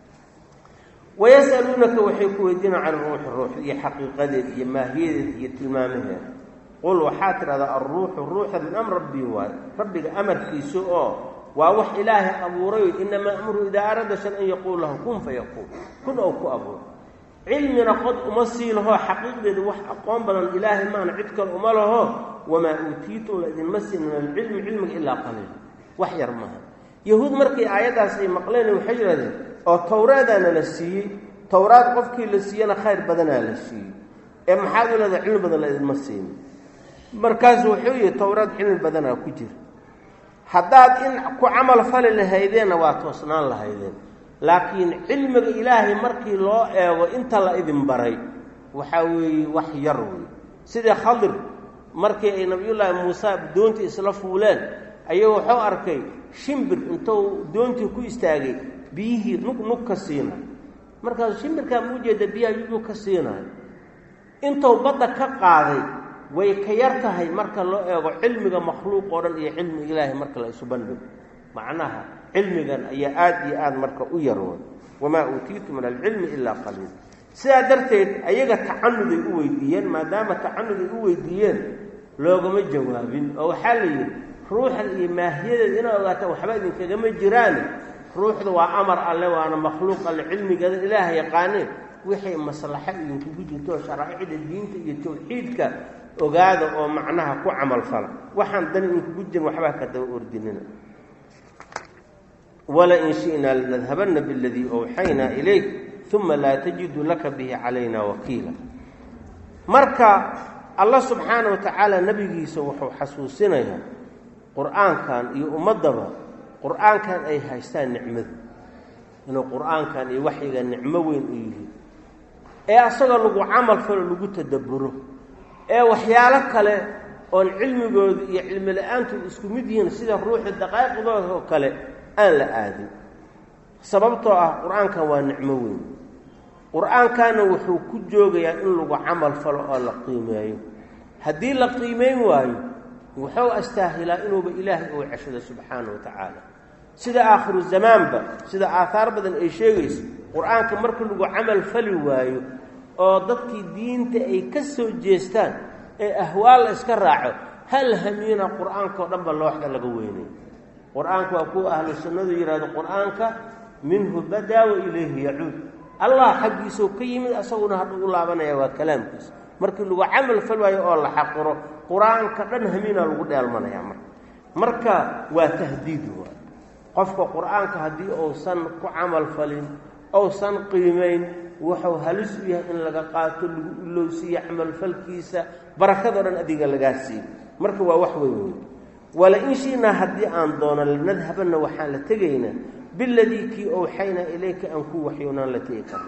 wayas'aluunaka waxay ku weydiinaan can ruuxi ruux iyo xaqiiqadeed iyo maahiyadeed iyo tilmaamaheeda qul waxaa tidhahdaa alruuxu ruuxa min amr rabbii waayo rabbiga amarkiisa oo waa wax ilaahay abuuray inamaa amru idaa arada shan an yaquul lahu kun fayakuun kun ou ku abuuro cilmina qod uma sii laho xaqiiqdeeda wax aqoon badan ilaahay maana cid kale uma laho wamaa uutiitum la idinma siin min alcilmi cilmiga ilaa qaliil wax yar maaha yahuud markii aayaddaas ay maqleen waxay yidhahdeen oo towraadaana la siiyey towraad qofkii la siiyana khayr badanaa la siiyey ee maxaad u leedahay cilmi badan la idinma siini markaasu wuxuu yihi towraad cilmi badanaa ku jira haddaad in ku camal fali lahaydeenna waa toosnaan lahaydeen laakiin cilmiga ilaahay markii loo eego inta la idin baray waxaa weeye wax yar wey sidii khadir markii ay nabiyullaahi muuse doontii isla fuuleen ayuu wuxuu arkay shimbir intuu doontii ku istaagay biyihii nug ka siinayo markaasuu shimbirkaa muu jeeda biyaha yuu ka siinayo intuu badda ka qaaday way ka yar tahay marka loo eego cilmiga makhluuq oo dhan iyo cilmiga ilaahay marka la isu bandhigo macnaha cilmigan ayaa aad iyo aad marka u yaroon wamaa uutiitu min alcilmi ilaa qaliil sidaa darteed ayaga tacanuday u weydiiyeen maadaama tacanuday u weydiiyeen loogama jawaabin oo waxaa la yidhi ruuxan iyo maahiyadeeda inaa ogaataan waxba idinkagama jiraan ruuxda waa amar alle waana makhluuq alle cilmigeeda ilaaha yaqaaneen wixii maslaxo idinkugu jirto sharaa'icda diinta iyo tawxiidka ogaada oo macnaha ku camal fala waxaan dan idinkugu jirin waxbaa ka daba ordinina wala in shi'naa lanadhabanna biladii awxaynaa ilayk uma laa tajidu laka bihi calayna wakiila marka allah subxaana wa tacaala nebigiisa wuxuu xasuusinayaa qur'aankan iyo ummaddaba qur'aankan ay haystaan nicmadu inuu qur'aankan iyo waxyiga nicmo weyn u yihiin ee asagoo lagu camal falo lagu tadabburo ee waxyaalo kale oon cilmigooda iyo cilmi la-aantu isku mid yihiin sida ruuxi daqaa'iqdooda oo kale aan la aadin sababtoo ah qur-aankan waa nicmo weyn qur-aankanna wuxuu ku joogayaa in lagu camal falo oo la qiimeeyo haddii la qiimeyn waayo wuxuu astaahilaa inuuba ilaahay uu ceshado subxaana wa tacaala sida aakhiru zamaanba sida aahaar badan ay sheegayso qur-aanka marka lagu camal fali waayo oo dadkii diinta ay ka soo jeestaan ee ahwaal la iska raaco hal hamiina qur-aanka oo dhanba looxda laga weynay qur-aanka waa kuwa ahlu sunnadu yidhahdo qur-aanka minhu badaa wa ilayhi yacuud allah xaggiisuu ka yimid asaguna hadhuu u laabanaya waa kalaamkiisa markii lagu camal fal waayo oo la xaqiro qur-aanka dhan hamiinaa lagu dheelmanayaa marka waa tahdiid waa qofka qur-aanka haddii uusan ku camal falin ousan qiimayn wuxuu halis u yahay in laga qaato lagu ilowsiiyo camalfalkiisa barakadoo dhan adiga lagaa siiyo marka waa wax weyn wey wala in shi'naa haddii aan doono lanadhabanna waxaan la tegaynaa biladii kii owxaynaa ilayka aan ku waxyoonaan la tegi karna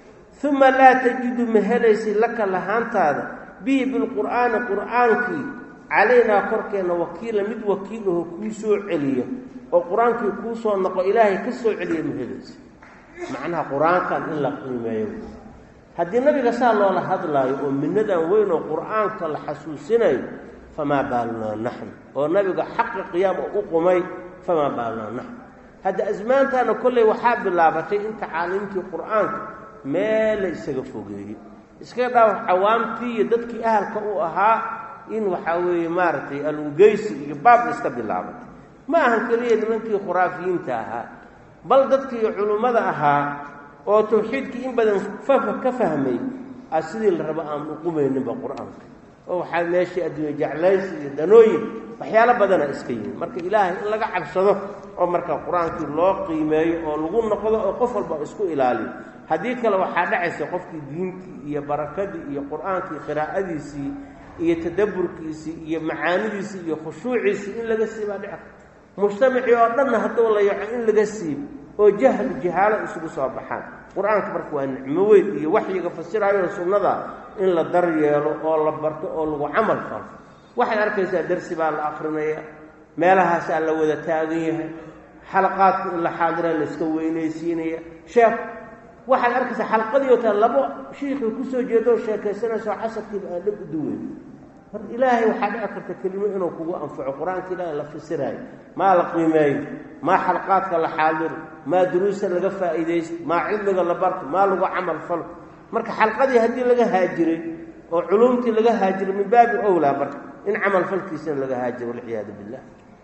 uma laa tajidu ma helaysid laka lahaantaada bihi bilqur'aani qur'aankii calaynaa korkeenna wakiila mid wakiilaho kuu soo celiyo oo qur-aankii kuu soo noqo ilaahay ka soo celiya ma helaysid macnaha qur-aankan in la qiimeeyo haddii nabiga saa loola hadlaayo oo minadan weyn oo qur-aanka la xasuusinayo famaa baalunaa naxnu oo nabiga xaqa qiyaam u qumay famaa baalunaa naxnu hadda asmaantaana kolley waxaa bilaabatay in tacaaliimtii qur-aanka meel la isaga fogeeyey iska dhaaf cawaamtii iyo dadkii ahalka u ahaa in waxaa weeye maaragtay alungeysi iyo baab iska bilaabatay ma ahan keliya nimankii khuraafiyiinta ahaa bal dadkii culummada ahaa oo tawxiidkii in badan ka fahmay sidii la rabo aan uqumayninba qur-aanka oo waxaa meeshii adduunya jeclays iyo danooyin waxyaalo badana iska yihin marka ilaahay in laga cabsado oo marka qur-aankii loo qiimeeyo oo lagu noqdo oo qof walba isku ilaaliyo haddii kale waxaa dhacaysa qofkii diintii iyo barakadii iyo qur-aankii qiraa'adiisii iyo tadabburkiisii iyo macaanidiisii iyo khushuuciisii in laga siibaa dhici karta mujtamacii oo dhanna hadduu la yaco in laga siibo oo jahaalo isugu soo baxaan qur-aanka marka waa nicmo weyn iyo waxyiga fasiraayo sunnada in la daryeelo oo la barto oo lagu camal falo waxaad arkaysaa darsi baa la akrinaya meelahaasaa la wada taagan yahay xalaqaadka in la xaadira la iska weynaysiinaya sheekh waxaad arkaysaa xalqadii oo kale labo shiikhii kusoo jeedoo sheekaysanayso casarkiiba aan dheg u duweyn mar ilaahay waxaa dhici karta kelimo inuu kugu anfaco qur-aanka ilaahay la fasiraayo maa la qiimeeyo maa xalqaadka la xaadiro maa duruusta laga faa'iidaysto maa cilmiga la barto maa lagu camal falo marka xalqadii haddii laga haajiray oo culuumtii laga haajiray min baabi owlaa marka in camal falkiisana laga haajiro walciyaadu billah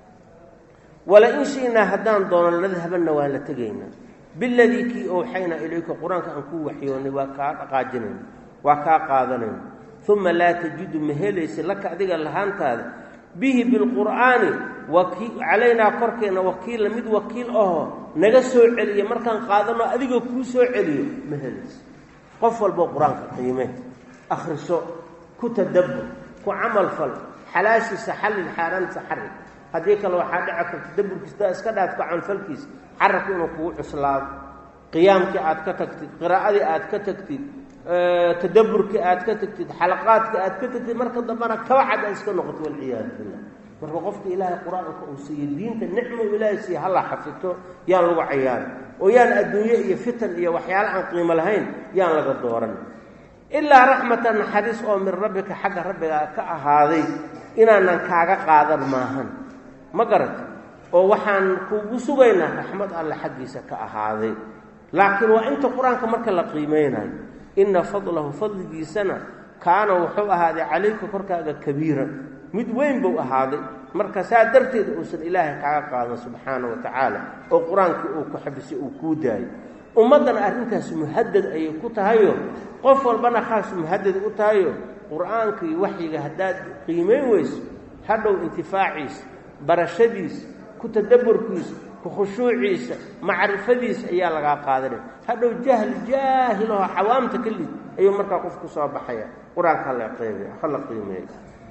wala in shi'naa haddaan doono nadhabanna waan la tegaynaa biladii kii owxaynaa ilayka qur-aanka aan kuu waxyoonnay waa kaa dhaqaajinayna waa kaa qaadanayna uma laa tajidu ma helaysa laka adiga lahaantaada bihi bilqur'aani calaynaa korkeenna wakiilla mid wakiil ahoo naga soo celiya markaan qaadano adigoo kuu soo celiyo ma helaysa qof walboo qur-aanka qiime akhriso ku tadabbur ku camal fal xalaashiisa xallil xaaraantiisa xarrig haddii kale waxaa dhici karta tadabburkiisa iska dhaaf ku camalfalkiisa carabku inuu kugu cuslaado qiyaamkii aad ka tagtid qiraa'adii aad ka tagtid tadabburkii aad ka tagtid xalaqaadkii aad ka tagtid marka dambana kabacad aad iska noqoto walciyaadu billah marka qofka ilaahay qur-aanka uu siiye diinta nicmo ilaahay siiye halla xafito yaan lagu cayaari oo yaan adduunye iyo fitan iyo waxyaala aan qiimo lahayn yaan laga dooran ilaa raxmatan naxariis oo min rabbika xagga rabbigaa ka ahaaday inaanan kaaga qaadan maahan ma garata oo waxaan kugu sugaynaa raxmad alle xaggiisa ka ahaaday laakiin waa inta qur-aanka marka la qiimeynayo inna fadlahu fadligiisana kaana wuxuu ahaaday calayka korkaaga kabiiran mid weyn buu ahaaday marka saa darteed uusan ilaahay kaaga qaadan subxaana wa tacaala oo qur-aankii uu ku xabisay uu kuu daayo ummaddana arrintaas muhadad ayay ku tahayo qof walbana khaas muhadad u tahayo qur-aanka iyo waxyiga haddaad qiimeyn weyso hadhow intifaaciisa barashadiisa ku tadabburkiisa ku khushuuciisa macrifadiisa ayaa lagaa qaadanaya hadhow jaahilahoo cawaamta ka lid ayuu markaa qof ku soo baxaya qur-aanka hala qiimeeyo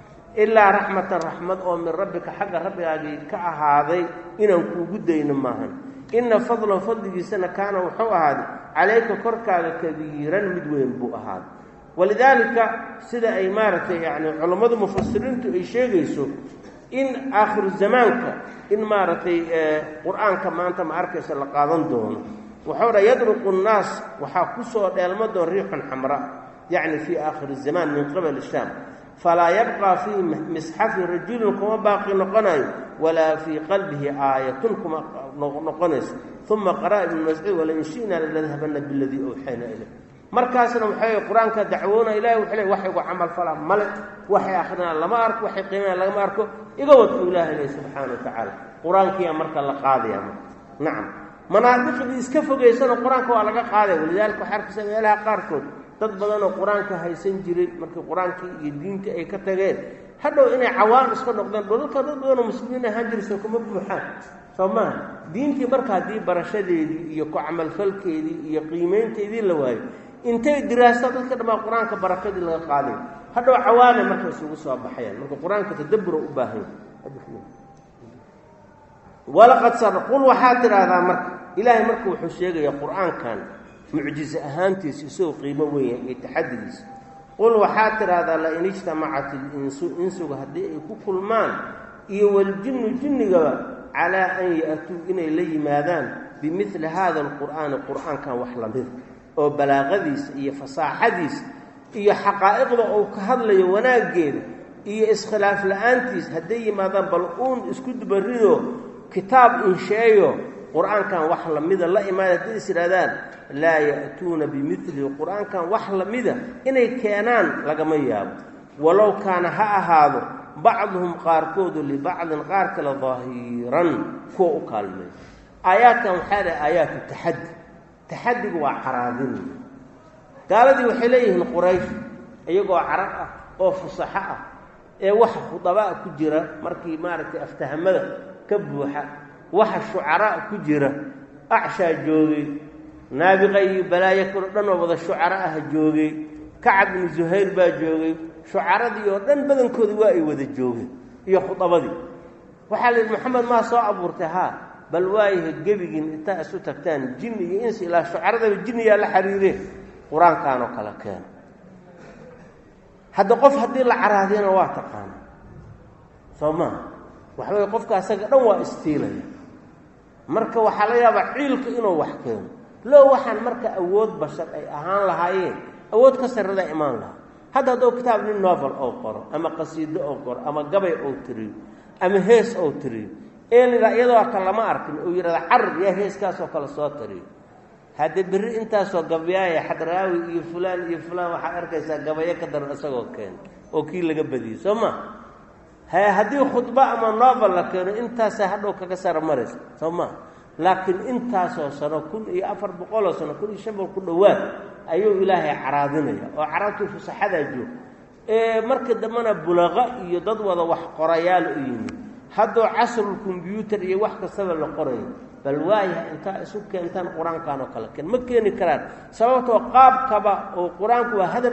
ilaa raxmatan raxmad oo min rabbika xagga rabbigaagii ka ahaaday inaan kuugu dayno maahan inna fadlahu fadligiisana kaana wuxuu ahaaday calayka korkaaga kabiiran mid weyn buu ahaaday walidaalika sida ay maaragtay yani culammadu mufasiriintu ay sheegayso in aakhiru zamaanka in maaragtay qur-aanka maanta ma arkaysa la qaadan doono wuxuu dha yadruqu nnaas waxaa ku soo dheelma doon riixun xamra yacni fii aakhiri zamaan min qibali shaam falaa yabqaa fii misxafi rajulin kuma baaqi noqonayo walaa fii qalbihi aayatun kuma noqonayso uma qara'a ibnu mascuud walain shi'naa lanadhabanna biladii owxaynaa ilayk markaasna waxay qur-aanka dacwoona ilahay wuxuu leey waxay ku camal falaa male waxay akrinaan lama arko waxay qiimayaan lagama arko iga wadku ilaahay leey subxaana wa tacaala qur-aankiyaa marka la qaadaya marka nacam manaadiqdii iska fogaysana qur-aanka waa laga qaadaya walidaalika waxaa arkaysa meelaha qaarkood dad badanoo qur-aanka haysan jiray markii qur-aankii iyo diintii ay ka tageen hadhow inay cawaan iska noqdeen dholalka dad badanoo muslimiin ahaan jirayso kuma buuxaan soo maaha diintii marka haddii barashadeedii iyo ku camalfalkeedii iyo qiimaynteedii la waayo intay diraasta dadka dhammaa qur-aanka barakadii laga qaaday hadhow cawaane marka isugu soo baxayaan marka qur-aanka tadabbura u baahan walaqad qul waxaa tidhaahdaa marka ilaahay marka wuxuu sheegayaa qur-aankan mucjize ahaantiisa isagoo qiimo weyn iyo taxadigiisa qul waxaa tidhaahdaa lain ijtamacat ilinsu insuga haddii ay ku kulmaan iyo waljinnu jinnigaba calaa an ya'tuu inay la yimaadaan bimidli haada alqur'aani qur-aankan wax lamid oo balaaqadiisa iyo fasaaxadiisa iyo xaqaa'iqda uu ka hadlayo wanaaggeeda iyo iskhilaaf la-aantiisa hadday yimaadaan bal uun isku dubarido kitaab insheeyo qur-aankan wax lamida la imaada hadday is yidhahdaan laa ya'tuuna bimidlihi qur-aankan wax lamida inay keenaan lagama yaabo walow kaana ha ahaado bacduhum qaarkoodu libacdin qaar kale daahiran kuwa u kaalmeeyo aayaadkan waxaa dhahay aayaatu taxaddi taxadigu waa caraadin gaaladii waxay leeyihiin quraysh iyagoo carab ah oo fusaxo ah ee waxa khudabaa ku jira markii maaragtay aftahamada ka buuxa waxa shucaraa ku jira acshaa joogay naabiqay balaaya kor dhan oo wada shucara ah joogay kacab ibn zuhayr baa joogay shucaradii oo dhan badankooda waa ay wada joogeen iyo khudabadii waxaa la maxamed ma soo abuurtay bal waayahay gebigin inta isu tagtaan jinni iyo insi ilaa shucarada jinniya la xiriireen quraankaan oo kala keen hadda qof hadii la caraadina waa taqaan soomaa waxa qofka asaga dhan waa istiilaya marka waxa la yaabaa ciilka inuu wax keeno loo waxaan marka awood bashar ay ahaan lahaayeen awood ka sarreeya imaan laha hadda doo kitaab nin novel oo qoro ama qasiido oo qoro ama gabay oo tiriyo ama hees oo tiriyo iyadoo kalama arkin oo yiraahdo carab ya heeskaas oo kala soo tiriyo hadda biri intaas oo gabayay xadraawi iyo fulaan waxa arkaysa gabaye ka dar asagoo keen oo kii laga badiyo soma haddii khudba ama novel la keeno intaas hadhow kaga sar maris soma laakiin intaas oo sano 1400 sano 1500 ku dhawaad ayuu ilaahay caraadinaya oo caraadtu fusaxada joog marka damana bulaqa iyo dad wada wax qorayaal u yimid hadda casrul computer iyo wax kasta la qoray bal waaya inta isu keentan quraankaan oo kala keen ma keeni karaan sababtoo qaabkaba oo quraanku waa hadal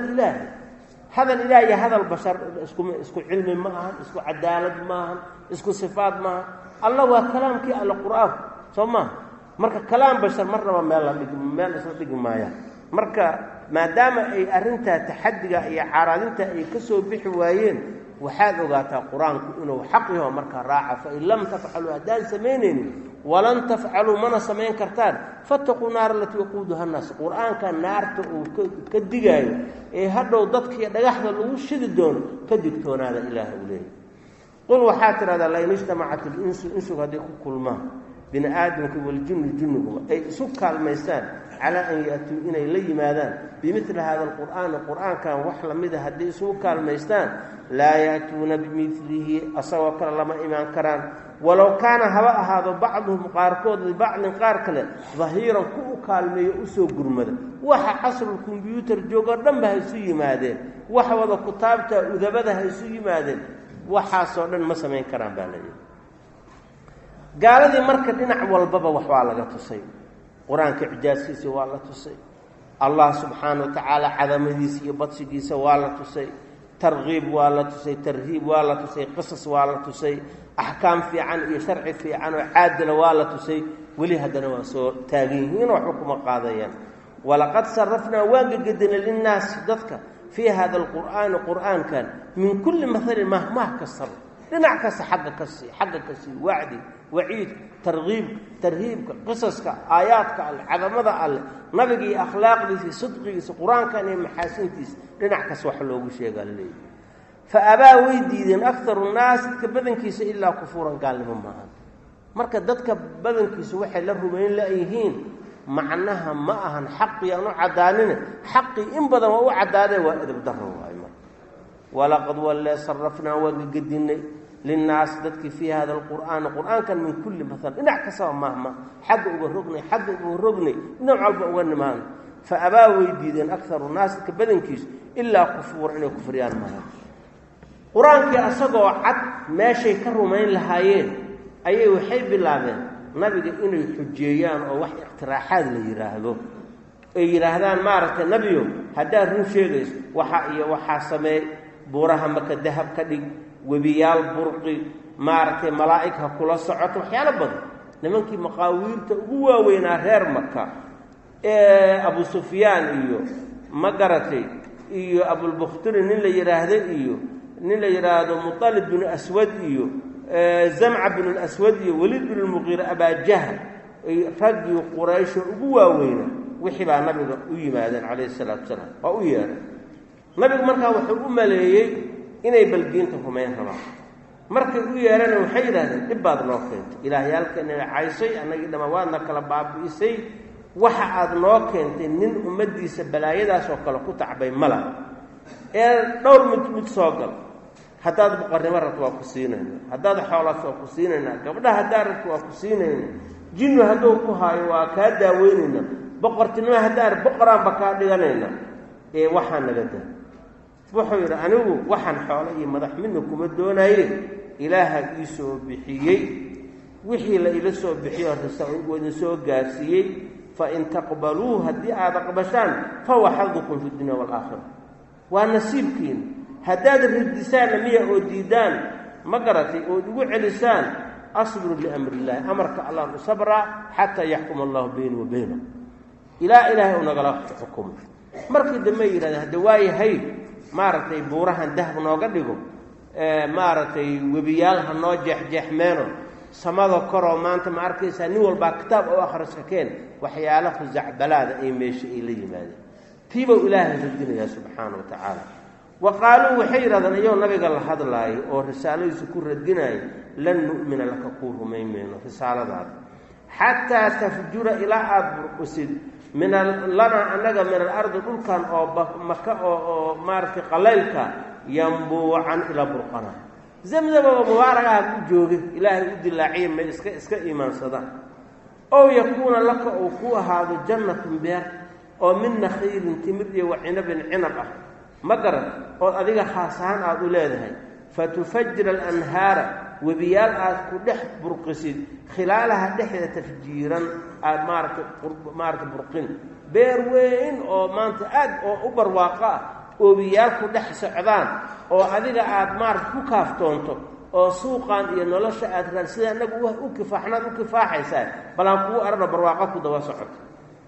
ilaahay hadal bashar isku cilmi ma aha isku cadaalad ma aha isku sifaad ma aha allah waa kalaamkii al-quraan soma marka kalaam bashar marnaba meel isla dhigmaaya marka maadaama ay arinta taxadiga iyo caraadinta ay ka soo bixi waayeen waxaad ogaataa quraanku inuu xaq yahay marka raaca fa in lam taf'alu adan sameeyeen walan taf'alu mana sameyn kartaan fattaqu naar lati waquduha an-nas quraanka naarta uu ka digaayo hadhow dadkii dhagaxda lagu shidi doono ka digtoonaada ilaahay u leeyahay qul waxa tirada la inishtama'at al-insu hadii ku kulmaan bini aadamku wal jinnuhu ay isu kaalmaystaan على أن يأتوا إلى لي ماذا بمثل هذا القرآن كان وحلا مذا حديث كالميستان لا يأتون بمثله أصوى كلام إيمان كران ولو كان هواء هذا بعضهم قاركود لبعض قاركله ظهيرا كو كالمي أسو قرمدا وحا عصر الكمبيوتر جوغر دنبه يسوي ماذا وحا وضا كتابته وذبده يسوي ماذا وحا صعدا ما سمين كران بالله قال ذي مركز نعم والبابا وحوالا تصيب قرآن كعجاسيس والله تصي الله سبحانه وتعالى عظمديس يبطسيس والله تصي ترغيب والله تصي ترهيب والله تصي قصص والله تصي أحكام في عن شرع في عن عادل والله تصي ولي هذا نواسو تاغيين وحكم قاضيا ولقد صرفنا واجدنا للناس ضدك في هذا القرآن كان من كل مثل مهما كسر لنعكس حق كسي وعدي وعيد ترغيب قصصك آياتك العظمة النبي أخلاق في صدقي قرآن كان محاسنتيس لنعكس وحلوه شيء قال لي فأبا ويدين أكثر الناس كبدن كيس إلا كفورا قال لهم معهم مركز دتك بدن كيس وحي للرمين لأيهين معناها معهن حقي أنه عدالنا حقي إن بدن هو عدالة وإذا بدره ولقد ولا صرفنا وقدنا للناس ذاتك في هذا القرآن كان من كل مثل انعكسوا مهما حد ورقني نوع البؤون مان فأبا ويدين أكثر الناس كبدنكيس إلا كفور إنه كفريان مهما قرآن كي أصدقوا عد ما شيء كرمين لهايين أيه وحيب اللعبين نبي إنه يحجيان أو وحي اقتراحات اللي يراهدوه يراهدان مارك النبي هذا الرشيغيس وحا سمي بورها مكا ذهب كدي وبيال برقي مارتي ملائكه كل سعه وحيال بدن nimankii maqaawiirta ugu waaweynaa reer Makka Abu Sufyaan iyo magaratay iyo Abu al-Bakhtari nin la yiraahdo Muttalib bin Aswad iyo Zam'a bin al-Aswad iyo Walid bin al-Mughira Aba Jahl raggi Quraysh ugu waaweynaa wixii baa nabiga u yimaadeen kaleey salaatu salaam waa u yeeray nabiga markaa wuxuu u maleeyay inay balgeenta humeyn rabaan markay u yeerana waxay yiraahdeen dibaad noo keentay ilaahayalkana caysay anagii dhamaadna kala baabiisay waxa aad noo keentay nin ummadiisa balaayadaas oo kala ku tacbay mala dhowr mid soo gal hadaad boqornimo rabto waa ku siinayna hadaad xoolaad soo ku siinayna gabdhaha daartu waa ku siinayna jinnu hadoo ku haayo waa ka daaweynayna boqortinimo hadaar boqoraan ba ka dhiganayna waxaan naga daa wuxuu yiri anigu waxaan xoolo iyo madax midna kuma doonayay ilaaha ii soo bixiyay wixii la ila soo bixiyo rasuul soo gaarsiiyay fain taqbaluu haddii aad aqbashaan fahuwa xadukum fi dunya waalaakhira waa nasiibkiina haddaad ridisaanna miya oo diidaan ma garatay ood ugu celisaan asbiru liamri illaahi amarka allah u sabraa xataa yaxkuma allahu bayni wa baynakum ilaa ilaahay u nagala xukumo markii dambe yidhahdeen hadda waayahay maaragtay buurahan dahab nooga dhigo maaragtay webiyaal ha noo jeexjeexmeeno samada koroo maanta ma arkaysaa nin walbaa kitaab oo akhriska keen waxyaala khusacbalaada ay meesha ay la yimaadeen tiibuu ilaahay radinayaa subxaana wa tacaala wa qaaluu waxay yidhahdeen iyagoo nabiga la hadlaayo oo risaaladiisu ku radinaayo lan nu'mina laka kuu rumayn mayno risaaladaada xataa tafjura ilaa aada burqusid lanaa annaga min alardi dhulkan oo maka oo maaragtay qalaylka yambuucan ilaa burqana zamzamaba mubaaragaha ku joogay ilaahay u dilaaciya may iska iimaansadaan ow yakuuna laka uu ku ahaado jannatun beer oo min nakhiilin timir iyo wa cinabin cinab ah ma garan ood adiga khaas ahaan aada u leedahay fatufajira alanhaara webiyaal aad ku dhex burqisid khilaalaha dhexda tafjiiran aad maaragtay burqin beer weyn oo maanta aad oo u barwaaqo ah oobiyaal ku dhex socdaan oo adiga aad maaragta ku kaaftoonto oo suuqan iyo nolosha aad raad sida annagu u kifaaxnaad u kifaaxaysaa balaan kugu aragna barwaaqo ku daba socoto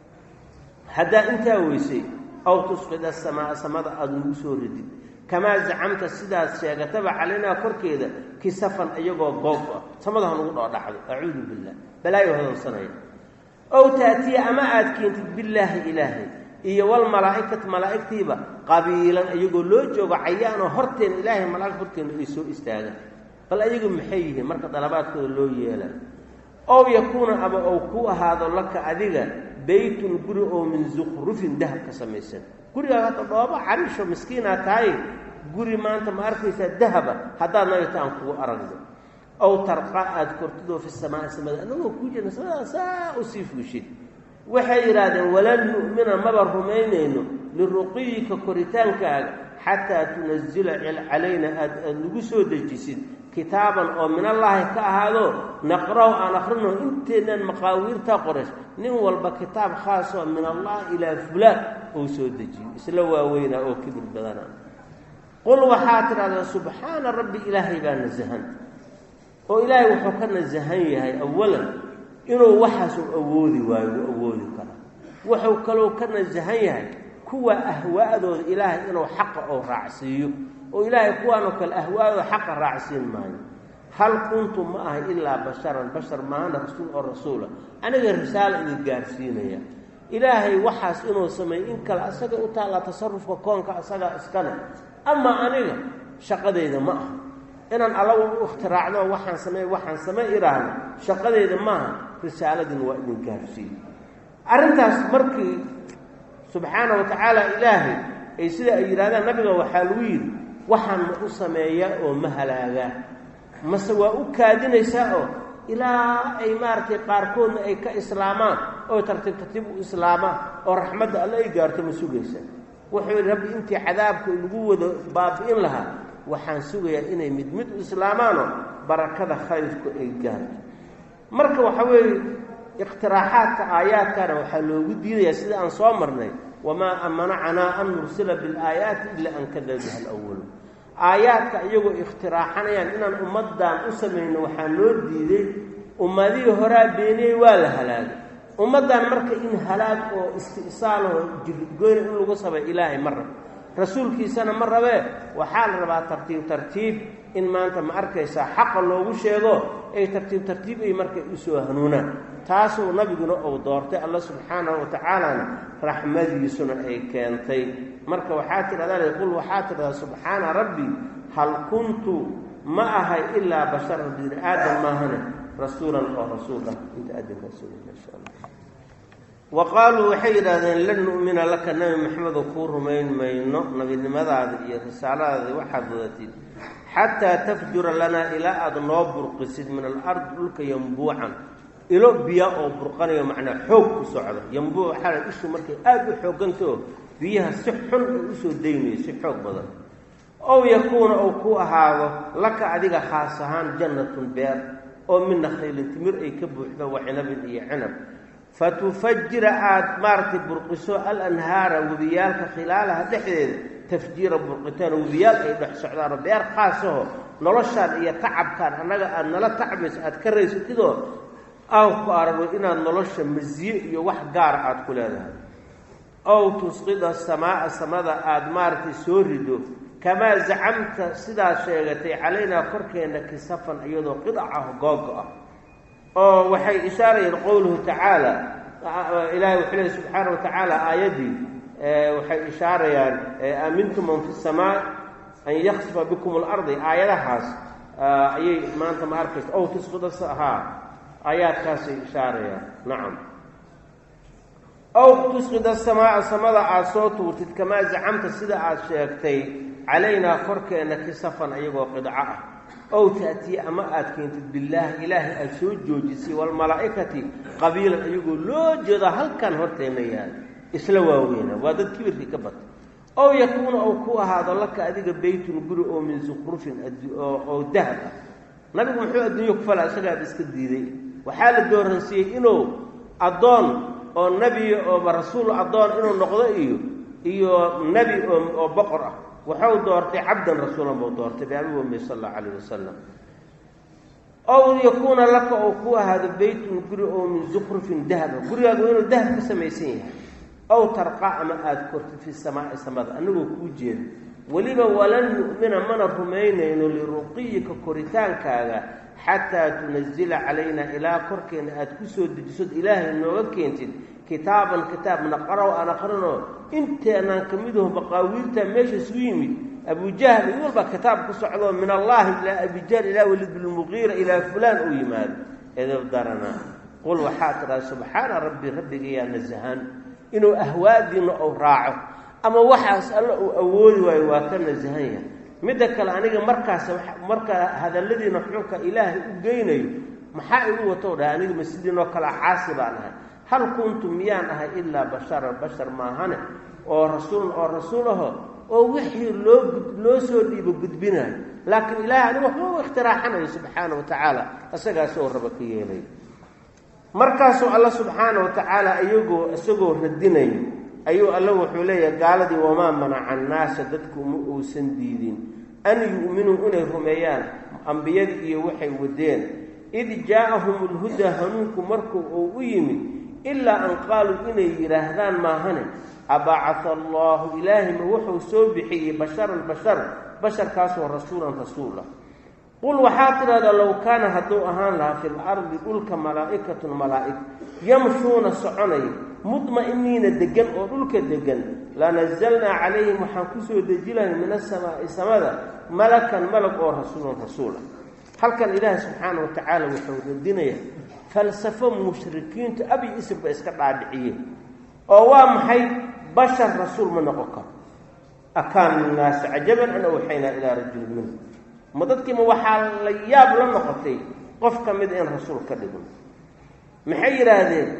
haddaa intaa weysay aw tusqid asamaa samada aada nagu soo ridid kamaa zacamta sidaad sheegataba calaynaa korkeeda kisafan iyagoo goob ah samada ha nagu dhoodhacdo acuudu billah balaayo hadalsanaya ow taatiya ama aad keentid billaahi ilaahay iyo walmalaa'ikati malaa'igtiiba qabiilan iyagoo loo joogo cayaanoo horteena ilaahay malaa'ig horteena ay soo istaagaan bal ayagu maxay yihiin marka dalabaadkooda loo yeelaa ow yakuuna ama ou ku ahaado laka adiga baytun guri oo min zukrufin dahab ka samaysan gurigaa hadda dhoobo cariisho miskiinaa tahay guri maanta ma arkaysaa dahaba haddaad nagata aan kugu aragno ow tarqa aada kortidoo fi samaa samada anagoo kuu jirna samadaa saa u sii fuushid waxay yidhaahdeen walan nu'mina maba rumaynayno liruqiyika koritaankaaga xataa tunazila calayna aada nagu soo dejisid kitaaban oo minallaahi ka ahaado naqra'u aan akhrino inteennan maqaawiirtaa qorays nin walba kitaab khaasoo min allah ilaa fulaan ou soo dejiyo isla waaweynaa oo kibir badana qul waxaa tidhahdaa subxaana rabbi ilaahay baa nasahan oo ilaahay wuxuu ka nasahan yahay awalan inuu waxaasuu awoodi waayo u awoodi kara wuxuu kaloo ka nasahan yahay kuwa ahwaa'dooda ilaahay inuu xaqa oo raacsiiyo oo ilaahay kuwaanoo kale ahwaa'dooda xaqa raacsiin maayo hal kuntu ma ahay ilaa basharan bashar maahana rasuul oo rasuula aniga risaala idin gaarsiinaya ilaahay waxaas inuu sameeyo in kale asaga u taallaa tasarufka koonka asagaa iskale ama aniga shaqadayda ma aha inaan allagu u ikhtiraacdo waxaan samey iraahdo shaqadayda maaha risaaladina waa idin gaarsiiyo arrintaas markii subxaana wa tacaala ilaahay ay sida ay yidhahdaan nabiga waxaa lagu yidhi waxaan ma u sameeyaa oo ma halaagaa mase waa u kaadinaysaa oo ilaa ay maaragtay qaarkoodna ay ka islaamaan oo tartiib tartiib u islaamaan oo raxmadda alle ay gaarto ma sugaysa wuxuu yidhi rabbi intii cadaabka lagu wada baabi'in lahaa waxaan sugayaa inay mid mid u islaamaanoo barakada khayrku ay gaarto marka waxa weeye ikhtiraaxaadka aayaadkana waxaa loogu diidayaa sida aan soo marnay wamaa manacanaa an nursila bilaayaati ilaa an kadaba biha alawalu aayaadka iyagoo ikhtiraachanayaan inaan ummaddan u samayno waxaa loo diiday ummadihii horaa beeniyey waa la halaagay ummaddan marka in halaag oo isti'saaloo jiridgoyna in lagu sabay ilaahay ma rabo rasuulkiisana ma rabee waxaa la rabaa tartiib tartiib in maanta ma arkaysaa xaqa loogu sheego ay tartiib tartiib ay markay u soo hanuunaan taasuu nabiguna uu doortay alla subxaanahu wa tacaalana raxmadiisuna ay keentay marka waxaa tidhahdaa qul waxaa tidhahdaa subxaana rabbi hal kuntu ma ahay ilaa basharan bini aadam maahane rasuulan oo rasuul ah inta aadinka rasuul insha allah wa qaaluu waxay yidhahdeen lan nu'mina laka nabi maxamedo kuu rumayn mayno nabinimadaada iyo risaaladaada waxaad wadatid xataa tafjura lanaa ilaa aada noo burqisid min alardi dhulka yambuucan ilo biya oo burqanayo macnaa xoog ku socda yambuuc xalay ishu markay aada u xoogantao biyaha si xun ay usoo daynayo si xoog badan ow yakuuna ou ku ahaado laka adiga khaas ahaan jannatun beer oo min nakhiilin timir ay ka buuxdo wa cinabin iyo cinab fatufajira aad maaragtay burqiso alanhaara webiyaalka khilaalaha dhexdeeda tafjiira burqitaan webiyaal ay dhex socdaan oo beer khaasaho noloshaan iyo tacabkaan annaga aad nala tacbayso aad ka raysatidoo aan ku aragno inaad nolosha masiye iyo wax gaara aad ku leedahay ow tusqida samaa samada aad maaragtay soo rido kamaa zacamta sidaad sheegatay calaynaa korkeenna kisafan iyadoo qidaca googo ah oo waxay ishaarayeen qowluhu tacaala ilaahay wuxuu leeyahy subxaana watacaala aayaddii waxay ishaarayaan aamintum man fi samaa an yaksifa bikum alardi aayadahaas ayay maanta ma arkaysa ow tusqida haa aayaadkaasay ishaarayaan nacam ow tusqida samaa samada aad soo tuurtid kamaa zacamta sida aad sheegtay calaynaa korkeenna kisafan iyagoo qidco ah ow ta'tiya ama aad keentid billaahi ilaahay aad soo joojisay walmalaa'ikati qabiilan iyagoo loo jeeda halkan horteenna yaal isla waaweyna waa dad kibirkii ka batay ow yakuuna ou ku ahaado laka adiga beytun guri oo min suqrufin oo dahab ah nabigu muxuu adduunyo ku fala isagaaba iska diiday waxaa la dooransiiyey inuu addoon oo nebi oo rasuul addoon inuu noqdo iyo nebi oo boqor ah waxau doortay cabdan rasuulan buu doortay biabi wami sal allahu calayh wasalam ow yakuuna laka oo ku ahaado beytun guri oo min zukrufin dahaba gurigaagu inuu dahab ka samaysan yahay ow tarqa ama aada kortid fi samaa'i samada annagoo kuu jeeda weliba walan nu'mina mana rumaynayno liruqiyika koritaankaaga xataa tunazila calaynaa ilaa korkeena aada ku soo dejisod ilaahay nooga keentid kitaaban kitaab naqaraw aan aqrinoo inteenaan ka midaho maqaawiirta meesha isugu yimid abujahl mid walba kitaab ku socdo min allahi ilaa abijahl ilaa walid bilmuqiira ilaa fulaan uu yimaado edab daranaa qul waxaa tidhaha subxaana rabbi rabbigayaa nasahan inuu ahwaadiina ou raaco ama waxaas alla uu awoodi waayo waa ka nasahan yahay midda kale aniga marka hadalladiina xunka ilaahay u geynayo maxaa igu watou dhahay aniga masidiinoo kale caasi baan ahay hal kuntu miyaan ahay ilaa basharan bashar maahane oo rasuul aho oo wixii loo soo dhiibo gudbinayo laakiin ilaahay aniga waxba u ikhtiraacanayo subxaana wa tacaala isagaasoo raba ka yeelayo markaasuu alla subxaana wa tacaala isagoo radinayo ayuu alla wuxuu leeyahay gaaladii wamaa manaca annaasa dadku ma uusan diidin an yu'minuu inay rumeeyaan ambiyadii iyo waxay wadeen id jaa'ahum alhudaa hanuunku markuu uu u yimid ilaa an qaaluu inay yidhaahdaan maahane abacata allaahu ilaahay ma wuxuu soo bixiyey basharan basharkaasoo rasuulan rasuula qul waxaa tidhahdaa low kaana hadduu ahaan lahaa fi lardi dhulka malaa'ikatun malaa'ig yamshuuna soconaya mudma'iniina degan oo dhulka degan lanazalnaa calayhim waxaan ku soo deji lahay min asamaa'i samada malakan malag oo rasuulan rasuula halkan ilaahay subxaana wa tacaala wuxuu radinayaa falsafo mushrikiintu abi isirba iska dhaadhiciyeen oo waa maxay bashar rasuul ma noqon karo akaan linnaasi cajaban an awxaynaa ilaa rajulin minhu ma dadkiima waxaa la yaab la noqotay qof ka mid in rasuul ka dhigo maxay yidhaahdeen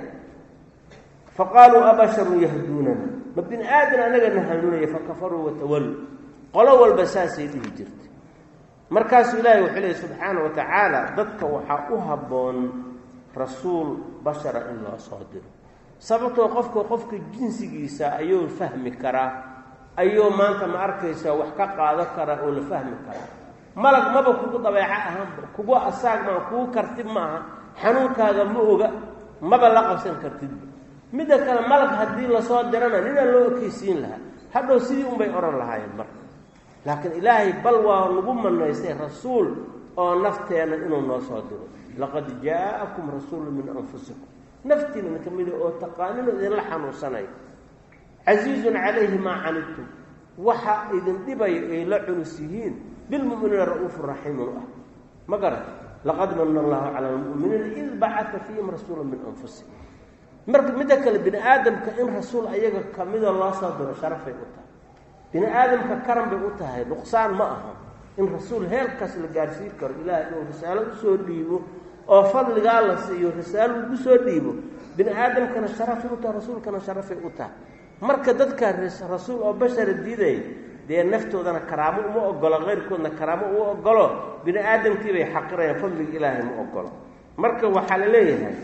faqaaluu abasharun yahduunana ma bini aadan anagana hanuunaya fakafaruu watawallu qolo walba saasay dhihi jirtay markaasuu ilaahay wuxuu leeyay subxaana wa tacaala dadka waxaa u habboon rasuul bashara in loo soo diro sababtoo qofka jinsigiisa ayuu fahmi karaa ayuu maanta ma arkaysaa wax ka qaado karaa oo la fahmi karaa malag maba kugu dabeeco ahaanba kugu asaag maa kugu kartib maaha xanuunkaaga ma oga maba la qabsan kartidba midda kale malag haddii lasoo dirana ninaan loo ekaysiin lahaa hadhow sidii unbay odhan lahaayeen marka laakiin ilaahay bal waa lagu manaystay rasuul oo nafteenna inuu noo soo diro laqad jaa'akum rasuulun min anfusikum naftiina ka mida oo taqaanino idinla xanuunsanayo casiizun calayhi maa canidtum waxa idin dhibayo ay la culus yihiin bilmu'miniina ra'uufu raxiimun ah ma garata laqad manna allahu cala almu'miniina id bacata fiihim rasuula min anfusihim marka midda kale bini aadamka in rasuul ayaga kamida loo soo diro sharafay u tahay bini aadamka karan bay u tahay nuqsaan ma aha in rasuul heerkaas la gaarsiin karo ilaahay inuu risaalo usoo dhiibo oo fadligaa la siiyo risaalo ugu soo dhiibo bini aadamkana sharafay u tahay rasuulkana sharafay u tahay marka dadka rasuul oo bashara diidaya dee naftoodana karaamo uma ogolo keyrkoodna karaamo uma ogolo bini aadamkii bay xaqirayaan fadliga ilaahay ma ogolo marka waxaa la leeyahay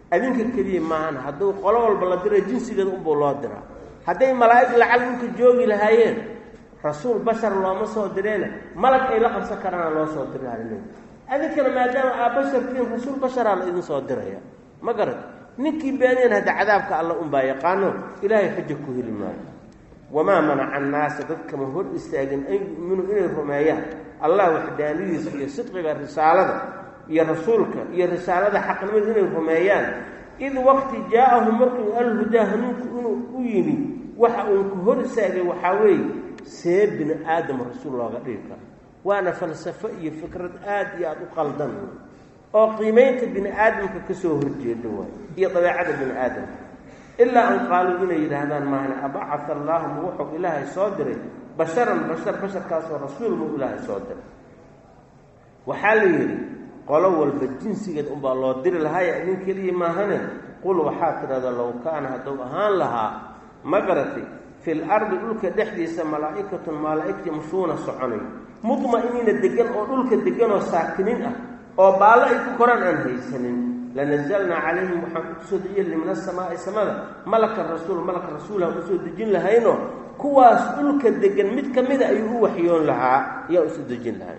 adinka kaliya maahan hadduu qolo walba la diray jinsigeeda unbuu loo diraa hadday malaa'ig lacal dhulka joogi lahaayeen rasuul bashar looma soo direena malag ay la qabsan karaan loo soo diri lahayn adinkana maadaama aa basharkiin rasuul basharaa la idin soo diraya ma garad ninkii beeneen hadda cadaabka alla unbaa yaqaano ilaahay xujo ku heli maayo wamaa manaca annaasa dadka ma hor istaagin an yu'minuu inay rumeeyaan allah waxdaaniyadiisa iyo sidqiga risaalada iyo rasuulka iyo risaalada xaqnimada inay rumeeyaan id waqti jaa-ahum markuu alhudaa hanuunku inuu u yimi waxa uu ku hor istaagay waxaa weeye see bini aadam rasuul looga dhigi karo waana falsafo iyo fikrad aad iyo aada u qaldan oo qiimaynta bini aadamka ka soo horjeeda waay iyo dabeecada bini aadamka ilaa an qaaluu inay yidhaahdaan maahna abacata allaahu wuxuu ilaahay soo diray basharan basharkaasoo rasuul muu ilaahay soo diray waxaa la yidhi qolo walba jinsigeed unbaa loo diri lahaaya idin keliya maahane qul waxaa tidhahda low kaana hadduu ahaan lahaa ma garatay fil ardi dhulka dhexdiisa malaa'ikatun malaa'igtii mashuuna soconay mudma'iniina degan oo dhulka degan oo saakiniin ah oo baallo ay ku koraan aan haysanin lanazalnaa calayhim waxaan usoo dejin min asamaa'i samada malaka rasuulah usoo dejin lahayno kuwaas dhulka degan mid ka mida ayuu u waxyoon lahaa ayaa usoo dejin lahayn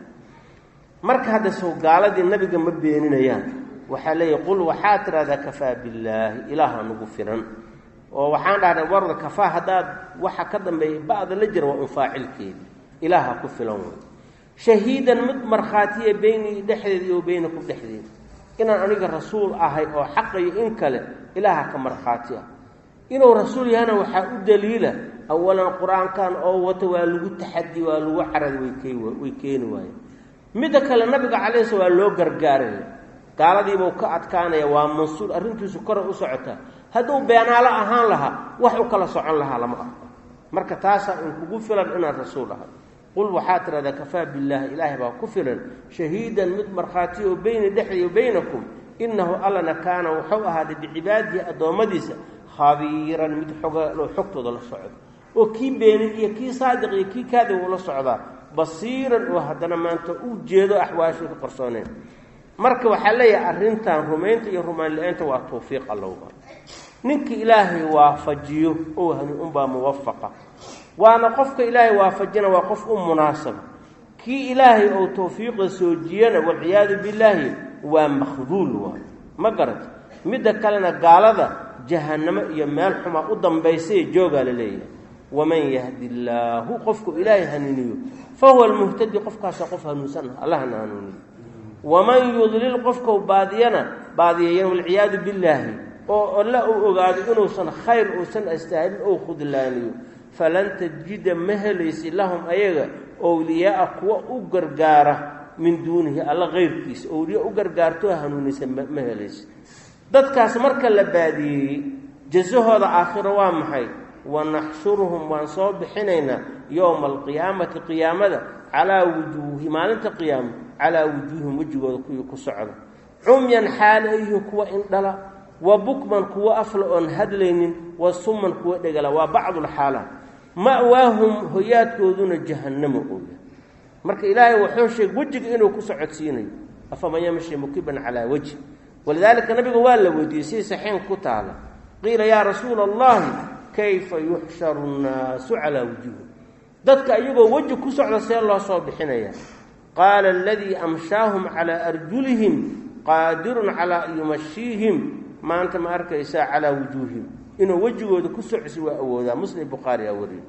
marka hadda soo gaaladii nabiga ma beeninayaan waxaa leeyahy qul waxaa tidhahdaa kafaa billaahi ilaaha nagu filan oo waxaan dhahnay warda kafaa haddaad waxa ka dambeeya ba'da la jira waa un faacilkeedi ilaaha ku filan wey shahiidan mid markhaatiya beynii dhexdeeda iyo beynakum dhexdeeda inaan aniga rasuul ahay oo xaqayo in kale ilaaha ka markhaati ah inuu rasuul yahana waxaa u daliila awalan qur-aankan oo wata waa lagu taxadi waa lagu caradi way keeni waaye midda kale nabiga calayhi sala waa loo gargaaraya gaaladiibuu ka adkaanaya waa mansuur arrintiisu kore u socota hadduu beenaalo ahaan lahaa wax u kala socon lahaa lama arko marka taasaa in kugu filan inaad rasuul ahay qul waxaa tidhahdaa kafaa billaahi ilaahay baa ku filan shahiidan mid markhaati oo beyni dhexdiiyo beynakum innahu allana kaana wuxuu ahaaday bicibaadihi addoommadiisa khabiiran mid xogaaloo xogtooda la socdo oo kii beenin iyo kii saadiq iyo kii kaadib ula socdaa basiiran oo haddana maanta u jeedo axwaashii ka qarsooneen marka waxaa leeyahay arrintan rumaynta iyo rumaan la-aanta waa tawfiiq allowba ninka ilaahay waafajiyo oo hanuun unbaa muwafaqa waana qofka ilaahay waafajina waa qof u munaasaba kii ilaahay oo tawfiiqa soo jiyana walciyaadu billaahi waa makhduul waa ma garat midda kalena gaalada jahannamo iyo meel xuma u dambaysay joogaa la leeyahay waman yahdi illaahu qofku ilaahay hanuuniyo fahuwa almuhtadi qofkaasa qof hanuunsan allahna hanuuniyo waman yudlil qofkau baadiyeeyan walciyaadu billaahi oo alla uu ogaado inuusan khayr uusan astaahilin ou khudlaaniyo falan tajida ma helaysi lahum ayaga owliyaaa kuwa u gargaara min duunihi alla kayrkiisa owliya u gargaartoo hanuunaysa ma helaysi dadkaas marka la baadiyeeyey jasahooda aakhiro waa maxay wanaxshuruhum waan soo bixinaynaa yowma alqiyaamati qiyaamada calaa wujuuhi maalinta qiyaamo calaa wujuuhim wejigooda kuwii ku socda cumyan xaala ayyihiin kuwa indhala wa bukman kuwa afla oon hadlaynin wa summan kuwa dhegala waa bacdulxaalaat ma'waahum hoyaadkooduna jahannamo ooya marka ilaahay wuxuu sheegay wejiga inuu ku socodsiinayo afaman yamshi mukiban calaa wajhi walidaalika nabiga waa la weydiiyey si saxiin ku taala qiila yaa rasuula allahi kayfa yuxsharu nnaasu calaa wujuuhi dadka iyagoo weji ku socda see loo soo bixinaya qaala aladii amshaahum calaa arjulihim qaadirun calaa an yumashiihim maanta ma arkaysaa calaa wujuuhim inuu wejigooda ku socsi waa awoodaa muslim bukhaari aa wariye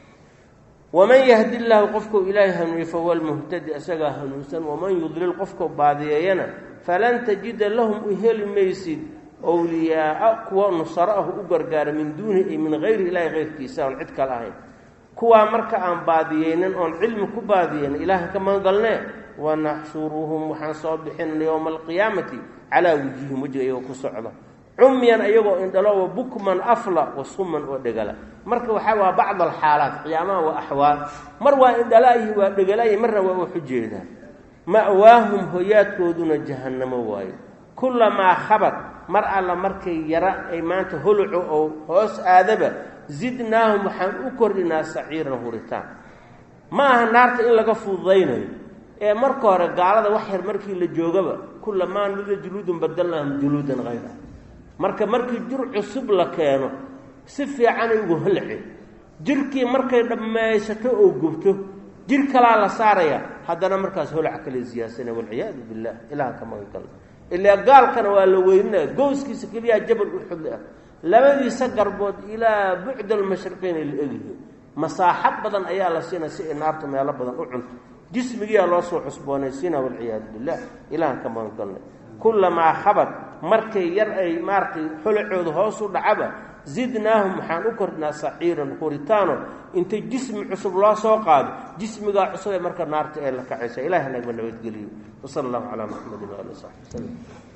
waman yahdi illaahu qofkuu ilaahay hanuuniye fahuwa almuhtadi asagaa hanuunsan waman yudlil qofkuu baadiyeeyana falan tajida lahum u heli maysid owliyaaa kuwa nusaro ah u gargaara min duunihi ay min hayri ilaahi hayrkiisa oon cid kale ahayn kuwaa marka aan baadiyeynin oon cilmi ku baadiyeynin ilaahan ka magangalnee wanaxshuruhum waxaan soo bixinana yowma alqiyaamati calaa wujuuhim wejiga iyagoo ku socda cumyan iyagoo indhalo wa bukman afla wa summan oo dhegala marka waxaa waa bacd alxaalaat qiyaamaha waa axwaal mar waa indhalaayihi waa dhegalaayihi marna waa u xujeedaa ma'waahum hoyaadkooduna jahannamo waayo kullamaa khabad mar alla markay yara ay maanta holuco oo hoos aadaba zidnaahum waxaan u kordhinaa saciiran huritaan ma aha naarta in laga fududaynayo ee marka hore gaalada wax yar markii la joogaba kullamaa nida juluudun badalnaahum juluudan hayra markii jir cusub la keeno si fiican ay ugu holci jirkii markay dhammaysato oo gubto jir kala la saaraya haddana markaas holac kale siyaasana wal ciyaad billah ilaa kama gal ilaa gaalkana waa la weynaa gooskiisa kaliya jabal uhud labadiisa garbood ilaa bu'd al-mashriqayn al-aghi masaaxad badan ayaa la siinaa si naarta meel badan u cunto jismiga loo soo cusboonaysiina wal ciyaad billah ilaa kama gal kullama khabat markay yar ay markay xulcooda hoos u dhacaba zidnaahum waxaan u kordhnaa saciiran quritaano inta jismi cusub loo soo qaado jismiga cusub ee marka naarta ee la kacaysa ilaahay naga nabad geliyo sallallahu alayhi wa sallam